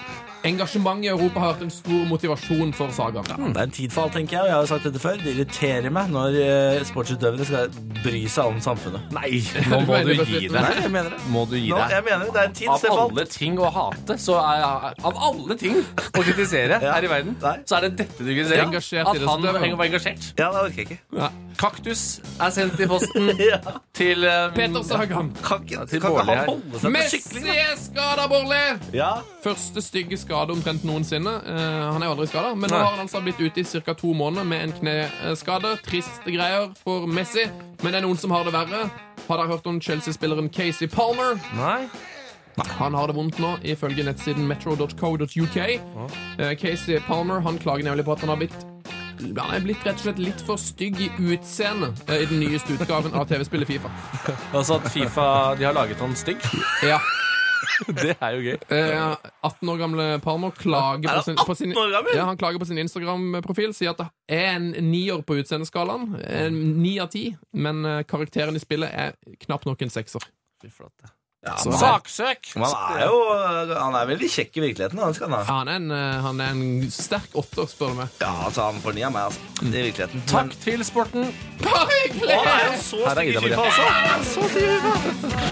engasjement i Europa har vært en stor motivasjon for Saga. Det en tid for alt, tenker jeg, og jeg har sagt dette før. Det irriterer meg når sportsutøvere skal bry seg om samfunnet. Nei, nå må du gi deg. Nei, jeg mener det. Må du gi Nå, deg. jeg mener det. Det en tid Av for alt. alle ting å hate, så av alle ting å kritisere her i verden, så det dette du kritiserer. Engasjert i det, At han så det var engasjert. Ja, det orker jeg ikke. Ja. Kaktus sendt i posten til Peter Sagan. Kan til ikke Bårli han her. holde seg på Messi sykling? er skadet, Bårli! Ja. Første stygge skade omtrent noensinne. Han jo aldri skadet, men nå har han altså blitt ute i ca. 2 måneder med en kneskade. Triste greier for Messi, men det noen som har det verre. Har dere hørt om Chelsea-spilleren Casey Palmer? Nei. Han har det vondt nå, ifølge nettsiden metro.co.uk. Casey Palmer han klager nemlig på at han er blitt rett og slett litt for stygg i utseende i den nyeste utgaven av TV-spillet FIFA. Altså at FIFA, de har laget han stygg? Ja. Det jo gøy. 18 år gamle Palmer klager på sin han klager på sin Instagram-profil, sier at det en 9-er på utseendeskalaen, 9 av 10, men karakteren i spillet knapt nok en 6-er. Fy flate. Ja, saksøk! Han veldig kjekk i virkeligheten. Han en sterk 8-er, spør du meg. Ja, altså, han får 9 av meg, altså. Det virkeligheten. Takk til sporten. Bare hyggelig! Han jo så stygg i FIFA også. Så stygg i FIFA.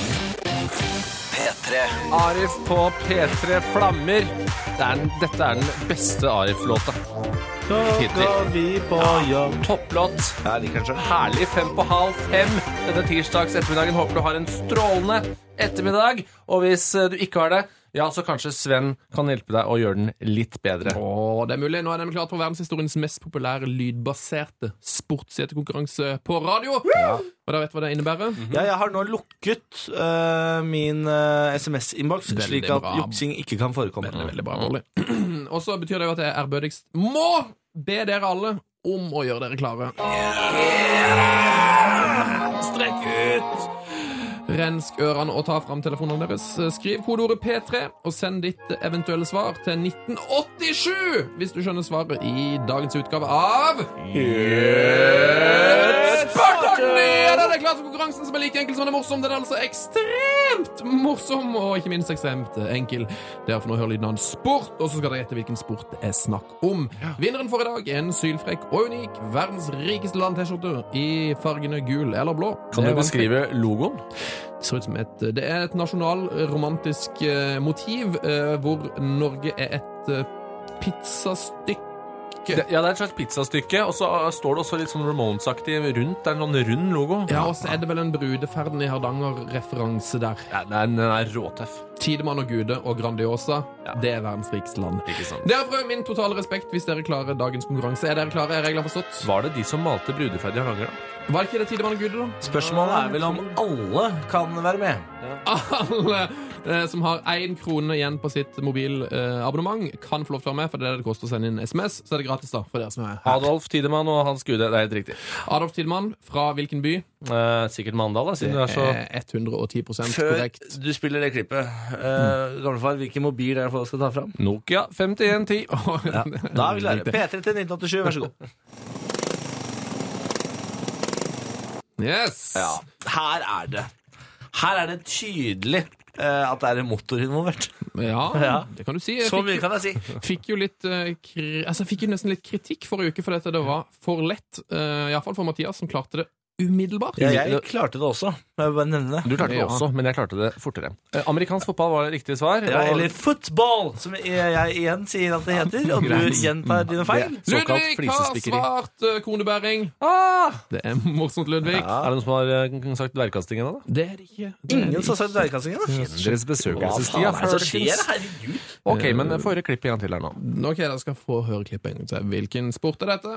P3. Arif på P3 flammer. Dette den beste Arif-låta. Går vi på jobb. Topplåt. Jeg liker den selv. Herlig 4:45 denne tirsdags ettermiddagen. Håper du har en strålende ettermiddag. Og hvis du ikke har det, ja, så kanskje Sven kan hjelpe deg å gjøre den litt bedre. Det mulig. Nå den klart for verdenshistoriens mest populære lydbaserte sportsgjettekonkurranse på radio. Ja. Og da vet du hva det innebærer? Ja, jeg har nå lukket min SMS-inbox, slik at juksing ikke kan forekomme. Veldig bra, Bårli. Og så betyr det jo at jeg ærbødigst må be dere alle om å gjøre dere klare. Strekk ut! Rensk ørene og ta frem telefonene deres. Skriv kodeordet P3 og send ditt eventuelle svar til 1987 hvis du skjønner svaret i dagens utgave av Sporten! Ja, det klart for konkurransen som like enkel som den morsom. Den altså ekstremt morsom og ikke minst ekstremt enkel. Derfor nå hører lyden av en sport, og så skal dere gjette hvilken sport det snakk om. Vinneren for i dag en sylfrekk og unik verdens rikeste land-t-skjorte i fargene gul eller blå. Kan du beskrive logoen? Det ser ut som det et nasjonalromantisk motiv hvor Norge et pizzastykke. Ja, det et slags pizzastykke, og så står det også litt sånn Ramones-aktig rundt. Det en sånn rund logo. Ja, og så det vel en brudeferden i Hardanger-referanse der. Ja, den råtøff. Tidemann og Gude og Grandiosa, det verdens rikeste land. Ikke sant. Derfor min totale respekt hvis dere klarer dagens konkurranse. Dere klare? Reglene forstått? Var det de som malte brudeferdig i Hardanger, da? Var det ikke det Tidemann og Gude, da? Spørsmålet vel om alle kan være med. Alle som har 1 krone igjen på sitt mobilabonnement kan få lov til å være med, for det koster å sende inn SMS, så det gratis da, for dere som her. Adolf Tidemann og Hans Gude, det helt riktig. Adolf Tidemann, fra hvilken by? Sikkert Mandal, da, siden du så... 110% Før korrekt. du spiller det klippet, gamlefar, hvilken mobil det for å skal ta fram? Nokia 5110. Ja, da er vi klare. P3 til 1987, vær så god. Yes! Ja, her det tydelig at det en motor involvert. Ja, det kan du si. Så mye kan jeg si. Fikk jo nesten litt kritikk forrige uke for dette. Det var for lett, i hvert fall for Mathias, som klarte det umiddelbart. Ja, jeg klarte det også. Jeg vil bare nevne det. Du klarte det også, men jeg klarte det fortere. Amerikansk fotball var det riktige svar. Ja, eller football, som jeg igjen sier at det heter, og du gjentar dine feil. Ludvig har svart kornebæring. Det morsomt, Ludvig. Ja. Er det noen som har sagt dvergkasting ennå, da? Det det ikke. Ingen som har sagt dvergkasting ennå? Deres besøkelsestid. Hva skjer? Herregud. Ok, men få høre klipp en gang til her nå. Ok, da skal jeg få høre klippet en gang til. Hvilken sport dette?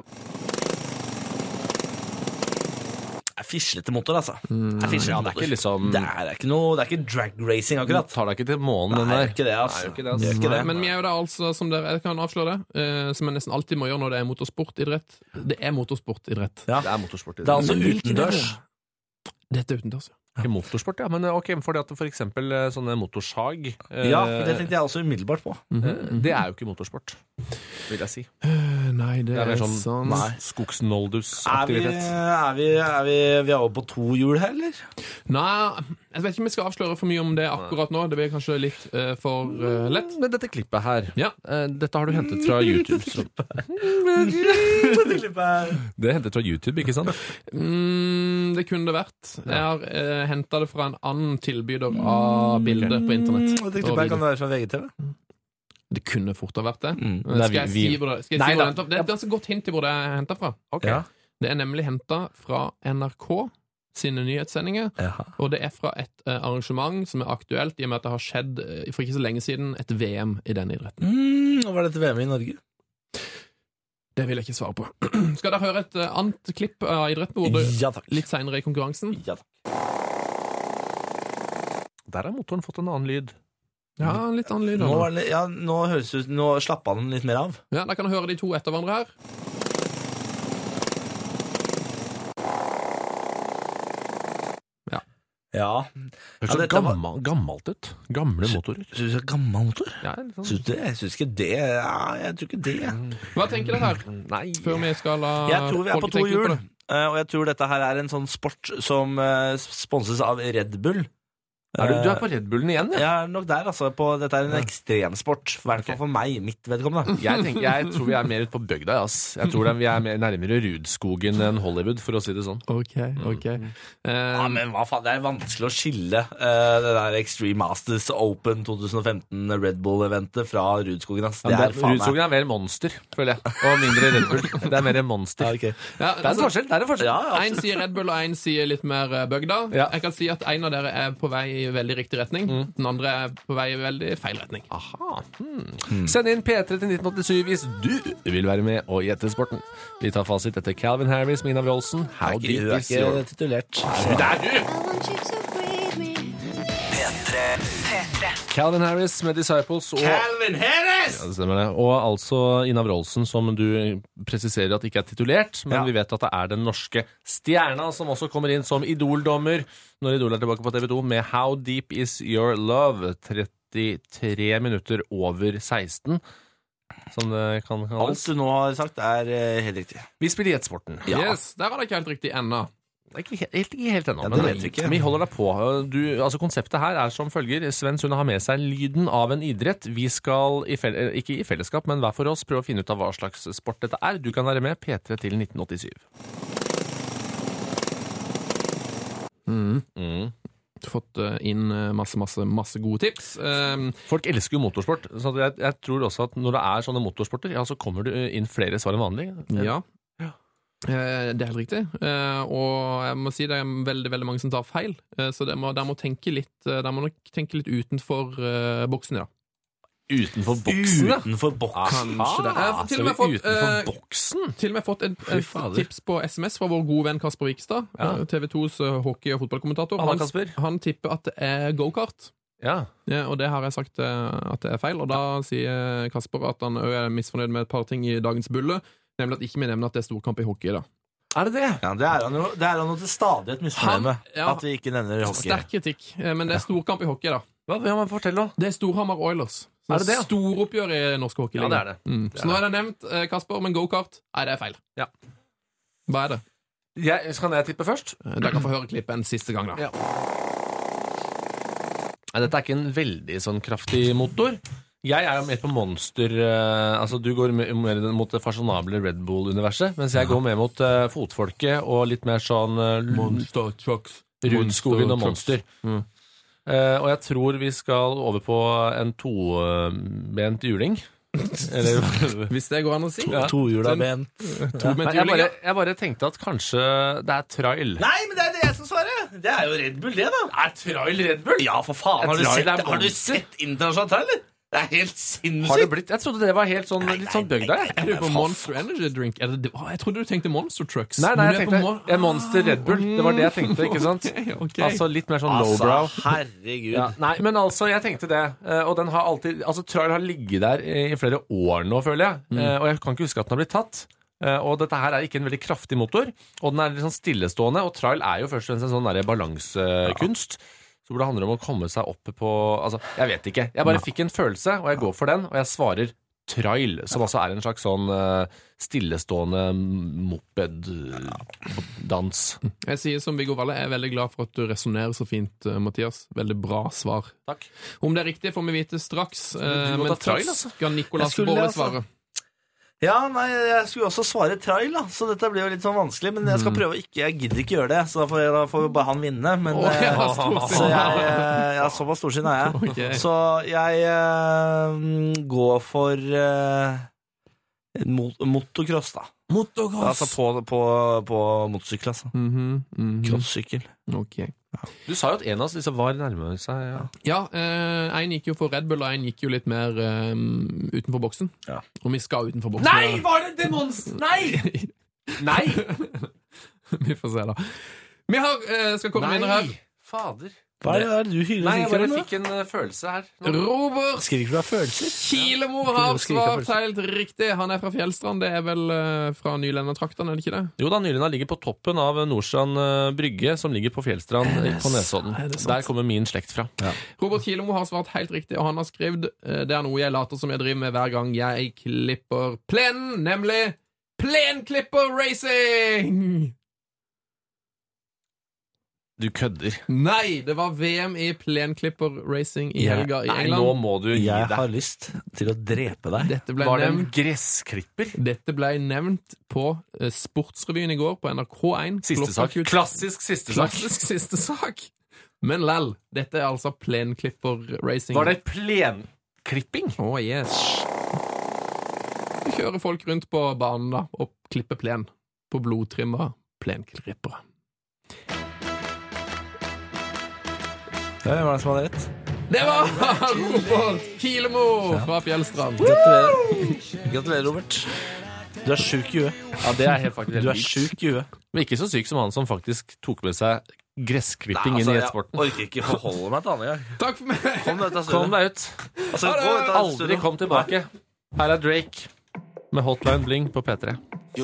Fislete motor, altså. Det er ikke liksom... Det er ikke drag racing, akkurat. Tar deg ikke til månen, den Nei, der. det er ikke det, altså. Nei, det er ikke det. Men vi jo da altså, som dere kan avsløre det, som jeg nesten alltid må gjøre når det motorsportidrett. Det motorsportidrett. Ja. Det motorsportidrett. Det altså utendørs. Dette utendørs, ja. Ikke motorsport, ja, men ok, fordi at for eksempel sånne motorsag Ja, for det tenkte jeg også umiddelbart på. Det jo ikke motorsport, vil jeg si. Nei, det er mer sånn skogsnoldus-aktivitet. Vi er over på 2 hjul her, eller? Nei, jeg vet ikke om vi skal avsløre for mye om det akkurat nå. Det blir kanskje litt for lett. Men dette klippet her, dette har du hentet fra YouTube. Det er hentet fra YouTube, ikke sant? Det kunne det vært. Jeg har hentet det fra en annen tilbyder av bilder på internett. Det klippet kan det være fra VGTV. Det kunne fort ha vært det. Skal jeg si hvor det er hentet? Det er et ganske godt hint til hvor det er hentet fra. Okay. Ja. Det er nemlig hentet fra NRK sine nyhetssendinger, og det er fra et arrangement som er aktuelt i og med at det har skjedd for ikke så lenge siden et VM i den idretten. Og var dette VM i Norge? Det vil jeg ikke svare på. Skal dere høre et annet klipp av idretten litt senere i konkurransen? Ja, takk. Der har motoren fått en annen lyd. Ja, litt annen lyd. Nå høres det ut, nå slapper han litt mer av. Ja, da kan du høre de 2 etter hverandre her. Ja. Det ser gammelt ut. Gamle motorer. Synes du det er gammel motor? Ja, sånn. Jeg synes ikke det. Jeg tror ikke det. Hva tenker dere her? Nei. Før vi skal la jeg tror vi er på 2 hjul. Og jeg tror dette her er en sånn sport som sponses av Red Bull. Du er på Red Bullen igjen, ja? Jeg er nok der, altså. Dette er en ekstremsport. I hvert fall for meg, mitt vedkommende. Jeg tror vi er mer ute på bygda, ass. Jeg tror vi er mer nærmere Rudskogen enn Hollywood, for å si det sånn. Ok. Ja, men hva faen, det er vanskelig å skille det der Extreme Masters Open 2015 Red Bull-eventet fra Rudskogen, ass. Rudskogen er mer monster, føler jeg. Og mindre Red Bull. Det er mer monster. Ja, okay. Det er en forskjell. En sier Red Bull, og en sier litt mer bygda. Jeg kan si at en av dere er på vei i veldig riktig retning. Den andre er på vei i veldig feil retning. Aha. Send inn P3 til 1987 hvis du vil være med og gjette sporten. Vi tar fasit etter Calvin Harris med Ina Wroldsen. How deep is your... titulert. Det er du! Calvin Harris med Disciples og... Calvin Harris! Ja, det stemmer det. Og altså Ina Wroldsen, som du presiserer at ikke er titulert, men vi vet at det er den norske stjerna som også kommer inn som idoldommer når Idol er tilbake på TV 2 med How Deep Is Your Love, 33 minutter over 16, som det kan kalles. Alt du nå har sagt er helt riktig. Vi spiller Gjettsporten. Yes, der var det ikke helt riktig ennå. Ikke helt ennå, det vet vi ikke. Vi holder deg på. Konseptet her er som følger. Sven Sunde har med seg lyden av en idrett. Vi skal, ikke i fellesskap, men hver for oss, prøve å finne ut av hva slags sport dette er. Du kan være med P3 til 1987. Du har fått inn masse gode tips. Folk elsker jo motorsport, så jeg tror også at når det er sånne motorsporter, så kommer det inn flere svar enn vanlig. Ja. Det er helt riktig, og jeg må si det er veldig, veldig mange som tar feil, så der må nok tenke litt utenfor boksen, ja. Utenfor boksen, ja? Utenfor boksen. Kanskje det. Til og med fått et tips på SMS fra vår gode venn Kasper Vikstad, TV 2s hockey- og fotballkommentator. Han tipper at det er go-kart. Ja, og det har jeg sagt at det er feil, og da sier Kasper at han er misfornøyd med et par ting i dagens bulle, nemlig at ikke vi nevner at det er storkamp i hockey da. Er det det? Ja, det er han jo til stadighet misfornøyd med, at vi ikke nevner hockey. Sterk kritikk, men det er storkamp i hockey da. Hva vil man fortelle da? Det er Storhamar Oilers. Er det det? Storoppgjør i norsk hockey. Ja, det er det. Så nå er det nevnt, Kasper, men go-kart, nei, det er feil. Ja. Hva er det? Kan jeg tippe først? Dere kan få høre klippet en siste gang da. Ja. Dette er ikke en veldig sånn kraftig motor. Jeg er jo mer på monster, du går mer mot det fasjonable Red Bull-universet, mens jeg går mer mot fotfolket og litt mer sånn Monster Trucks. Rundskogen og Monster. Og jeg tror vi skal over på en tobent juling. Eller, hvis det går an å si. Tohjulabent. Jeg bare tenkte at kanskje det er trail. Nei, men det er det jeg som svarer. Det er jo Red Bull, det da. Er trail Red Bull? Ja, for faen. Har du sett internasjonalt trailer? Det er helt sinnssykt. Har det blitt? Jeg trodde det var helt sånn, litt sånn bøgda. Er du på Monster Energy Drink? Jeg trodde du tenkte Monster Trucks. Nei, jeg tenkte Monster Red Bull. Det var det jeg tenkte, ikke sant? Okay. Altså litt mer sånn lowbrow. Herregud. Ja, nei, men jeg tenkte det. Og den har alltid, trail har ligget der i flere år nå, føler jeg. Og jeg kan ikke huske at den har blitt tatt. Og dette her er ikke en veldig kraftig motor, og den er litt sånn stillestående, og trail er jo først og fremst en sånn der balansekunst. Så hvor det handler om å komme seg opp på... jeg vet ikke. Jeg bare fikk en følelse, og jeg går for den, og jeg svarer trail, som altså en slags sånn stillestående moped-dans. Jeg sier som Viggo Valle, jeg veldig glad for at du resonerer så fint, Mathias. Veldig bra svar. Takk. Om det riktig får vi vite straks, men trail, altså. Skal Nicolas Baarli svare? Ja, nei, jeg skulle også svare trail, da. Så dette blir jo litt sånn vanskelig. Men jeg skal prøve å ikke, jeg gidder ikke gjøre det. Så da får jo bare han vinne. Men så jeg såpass storsinn er jeg. Okay. Så jeg går for motocross, da. Motocross! Altså på motorsykkel, altså. Crosssykkel. Ok. Du sa jo at en av oss liksom var nærmere seg. Ja, en gikk jo for Red Bull, og en gikk jo litt mer utenfor boksen. Ja. Og vi skal utenfor boksen. Nei, var det demons? Nei! Nei! Vi får se da. Vi skal komme inn her. Fader. Hva er det du hyler? Nei, jeg bare fikk en følelse her. Robert Skriker du av følelser? Kilemo har svart helt riktig. Han fra Fjellstrand. Det vel fra Nylenda-traktene, er det ikke det? Jo da, Nylenda ligger på toppen av Nordstrand brygge, som ligger på Fjellstrand på Nesodden. Der kommer min slekt fra. Ja. Robert Kilemo har svart helt riktig, og han har skrevet det er noe jeg later som jeg driver med hver gang jeg klipper plenen, nemlig Plenklipper Racing! Du kødder. Nei, det var VM i Plenklipper Racing i helga i England. Nå må du gi deg. Jeg har lyst til å drepe deg. Var det en gressklipper? Dette ble nevnt på Sportsrevyen i går på NRK1. Siste sak. Klassisk siste sak. Klassisk siste sak. Men lell, dette er altså Plenklipper Racing. Var det plenklipping? Yes. Vi kjører folk rundt på banen da, og klipper plen på blodtrimma plenklippere. Hvem var det som hadde rett? Det var Robert Kilemo fra Fjellstrand. Gratulerer, Robert. Du er syk i huet. Ja, det er helt faktisk Du er syk i huet. Men ikke så syk som han som faktisk tok med seg gressklipping inn i sporten. Jeg orker ikke forholde meg til han engang. Takk for meg. Kom deg ut. Aldri kom tilbake. Her er Drake med Hotline Bling på P3.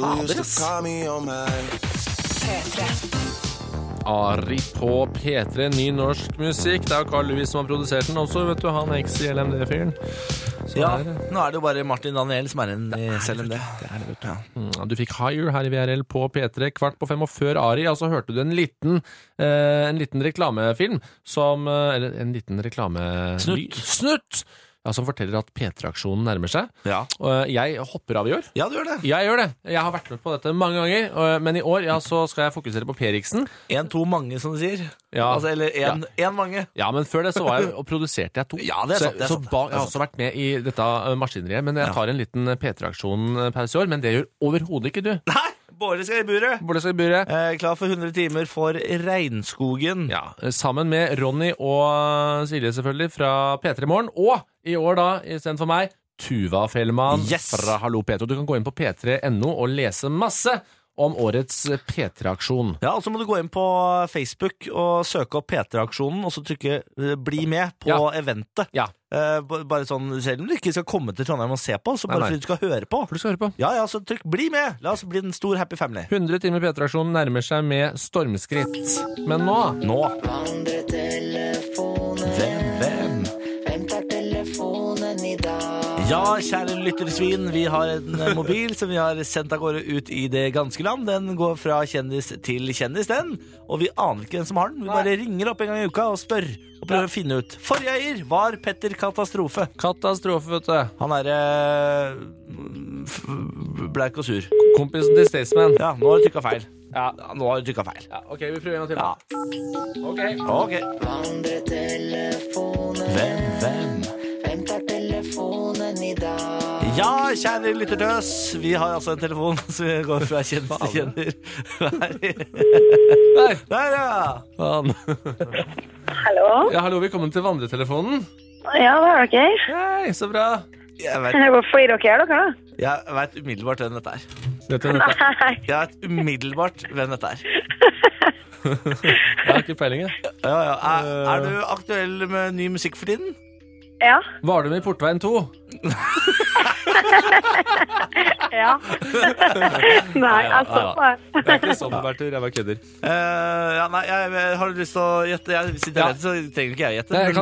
Ari på P3, ny norsk musikk. Det er jo Carl Lewis som har produsert den også, vet du, han er XLMD-fyren. Ja, nå er det jo bare Martin Daniel som er en i CLMD. Det er det, vet du. Du fikk Higher her i VRL på P3, 4:45, og før Ari, altså hørte du en liten reklamefilm som, eller en liten reklame... Snutt! Ja, som forteller at P3-aksjonen nærmer seg. Ja. Og jeg hopper av i år. Ja, du gjør det. Jeg gjør det. Jeg har vært med på dette mange ganger, men i år så skal jeg fokusere på P-Riksen. 1-2 mange, som du sier. Ja. Altså, eller 1 mange. Ja, men før det så var jeg og produserte jeg 2. Ja, det er sant. Så jeg har også vært med i dette maskineriet, men jeg tar en liten P3-aksjon-pause i år, men det gjør overhodet ikke du. Nei! Bårli skal i buret. Klar for 100 timer for Regnskogen. Ja, sammen med Ronny og Silje selvfølgelig fra P3 Morgen. Og i år da, i stedet for meg, Tuva Fellmann fra Hallo P3. Du kan gå inn på p3.no og lese masse om årets P3-aksjon. Ja, og så må du gå inn på Facebook og søke opp P3-aksjonen, og så trykke bli med på eventet. Ja. Bare sånn, selv om du ikke skal komme til Trondheim og se på, så bare fordi du skal høre på. For du skal høre på. Ja, så trykk bli med. La oss bli en stor happy family. 100 timer P3-aksjonen nærmer seg med stormskritt. Men nå. Hvem tar telefonen i dag? Ja, kjære lyttersvin, vi har en mobil som vi har sendt av gårde ut i det ganske land. Den går fra kjendis til kjendis, den. Og vi aner ikke hvem som har den. Vi bare ringer opp en gang i uka og spør og prøver å finne ut. Forrige eier var Petter Katastrofe. Vet du. Han er bleik og sur. Kompisen til Staysman. Ja, nå har du trykket feil. Ja, Ok, vi prøver en gang til. Ja. Ok. Hvem tar telefonen i dag? Ja, kjære lyttertøs. Vi har altså en telefon som går fra kjendis til kjendis. Der, ja. Hallo? Ja, hallo, velkommen til vandretelefonen. Ja, det er dere. Hei, så bra. Hvor flirer dere da? Jeg vet umiddelbart hvem dette er. Nei. Jeg vet umiddelbart hvem dette er. Jeg har ikke peiling, jeg. Ja. Er du aktuell med ny musikk for tiden? Ja. Var du med i Portveien 2? Ja. Nei, jeg så på det. Det er ikke sånn, Bertur. Jeg bare kødder. Har du lyst til å gjette? Siden jeg vet, så trenger ikke jeg gjette. Jeg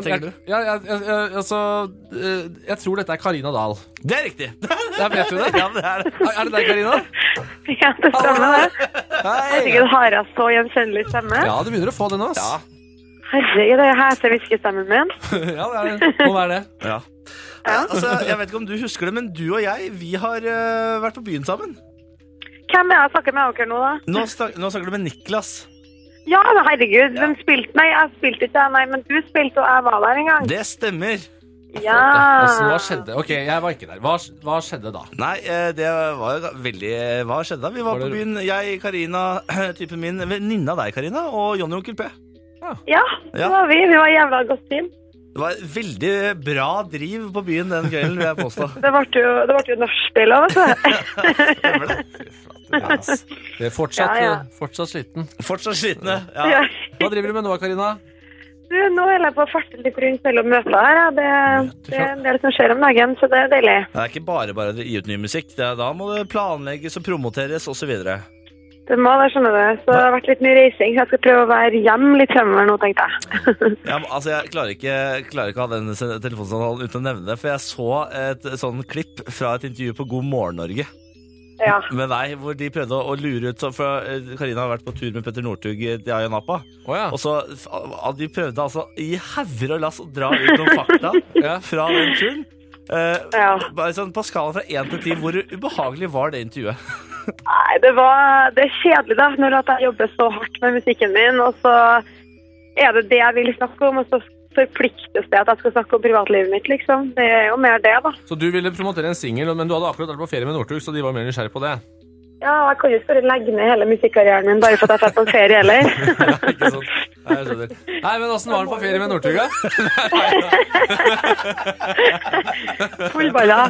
tror dette er Karina Dahl. Det er riktig. Jeg vet du det? Ja, det er det. Er det deg, Karina? Ja, det stemmer det. Herregud, har jeg så gjenkjennelig stemme? Ja, du begynner å få det nå, ass. Ja. Herregud, det er hese hviskestemmen min. Ja, det må være det. Ja. Altså, jeg vet ikke om du husker det, men du og jeg, vi har vært på byen sammen. Hvem er jeg snakker med dere nå, da? Nå snakker du med Niklas. Ja, herregud, hvem spilte? Nei, jeg spilte ikke, nei, men du spilte, og jeg var der en gang. Det stemmer. Ja. Hva skjedde? Ok, jeg var ikke der. Hva skjedde da? Nei, det var jo veldig... Hva skjedde da? Vi var på byen, jeg, Karina, typen min, venninne av deg, Karina, og Jonny og Onkel P. Ja, det var vi. Vi var jævla godt team. Det var veldig bra driv på byen den kvelden, vil jeg påstå. Det ble jo nachspiel også, Stemmer det? Det er fortsatt sliten. Fortsatt slitne, ja. Hva driver du med nå, Karina? Du, nå er jeg på å farte litt rundt mellom møter her. Det er en del som skjer om dagen, så det er deilig. Det er ikke bare å gi ut ny musikk. Da må det planlegges og promoteres og så videre. Det må det, skjønner du. Så det har vært litt mye reising, så jeg skal prøve å være hjemme litt fremover nå, tenkte jeg. Ja, men, altså, jeg klarer ikke å ha den telefonsamtalen uten å nevne det, for jeg så et sånn klipp fra et intervju på God morgen Norge. Ja. Med deg, hvor de prøvde å lure ut, for Karina har vært på tur med Petter Northug til Ayia Napa, og så de prøvde altså i hauger og lass å dra ut noen fakta fra den turen. Bare sånn på skala fra 1 til 10, hvor ubehagelig var det intervjuet? Nei, det er kjedelig da, når jeg jobber så hardt med musikken min, og så er det jeg vil snakke om, og så forpliktes det at jeg skal snakke om privatlivet mitt, liksom. Det er jo mer det, da. Så du ville promotere en single, men du hadde akkurat vært på ferie med Northug, så de var mer nysgjerrig på det? Ja, jeg kan jo ikke bare legge ned hele musikkarrieren min bare for at jeg har tatt på ferie, heller. Ja, ikke sånn. Nei, jeg skjønner. Nei, men hvordan var du på ferie med Northug, da? Fullballa.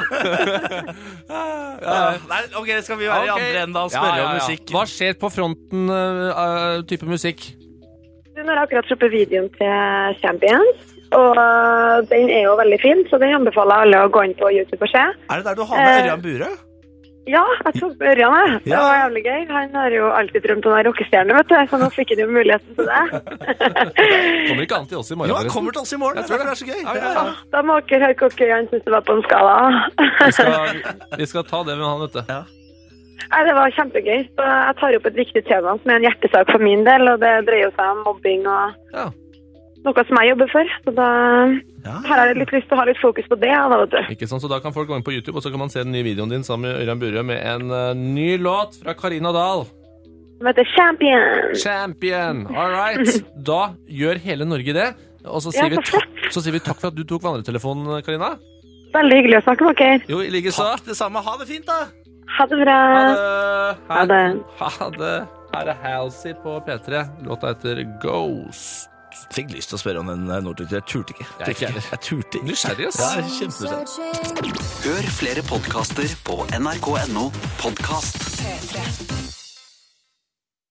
Nei, ok, skal vi være i andre enden da og spørre om musikk? Hva skjer på fronten type musikk? Du har akkurat sluppet videoen til Champions, og den er jo veldig fin, så den anbefaler alle å gå inn på YouTube og se. Er det der du har med Ørjan Bure? Ja, jeg tok med Ørjan, jeg. Det var jævlig gøy. Han har jo alltid drømt om å være rockestjerne, vet du, så nå fikk han jo muligheten til det. Kommer ikke an til oss i morgen. Jo, han kommer til oss i morgen. Jeg tror det er så gøy. Ja. Da må dere høre hvor gøy han synes det var på en skala. Vi skal ta det med han, vet du. Ja. Nei, det var kjempegøy. Så jeg tar opp et viktig tema som er en hjertesak for min del, og det dreier seg om mobbing og noe som jeg jobber for. Så da har jeg litt lyst til å ha litt fokus på det. Da, vet du. Ikke sånn, så da kan folk gå inn på YouTube, og så kan man se den nye videoen din sammen med Ørjan Bure med en ny låt fra Karina Dahl. Som heter Champion. Champion, all right. Da gjør hele Norge det. Og så sier, vi takk for at du tok vandretelefonen, Karina. Veldig hyggelig å snakke med dere. Jo, like så. Takk, det samme. Ha det fint, da. Ha det bra. Ha det. Ha det. Her er Halsey på P3. Låta heter Ghost. Fikk lyst til å spørre om den Northug. Jeg turte ikke. Jeg turte ikke. Nysgjerrig, ass. Ja, kjempenysgjerrig. Hør flere podcaster på nrk.no podcast.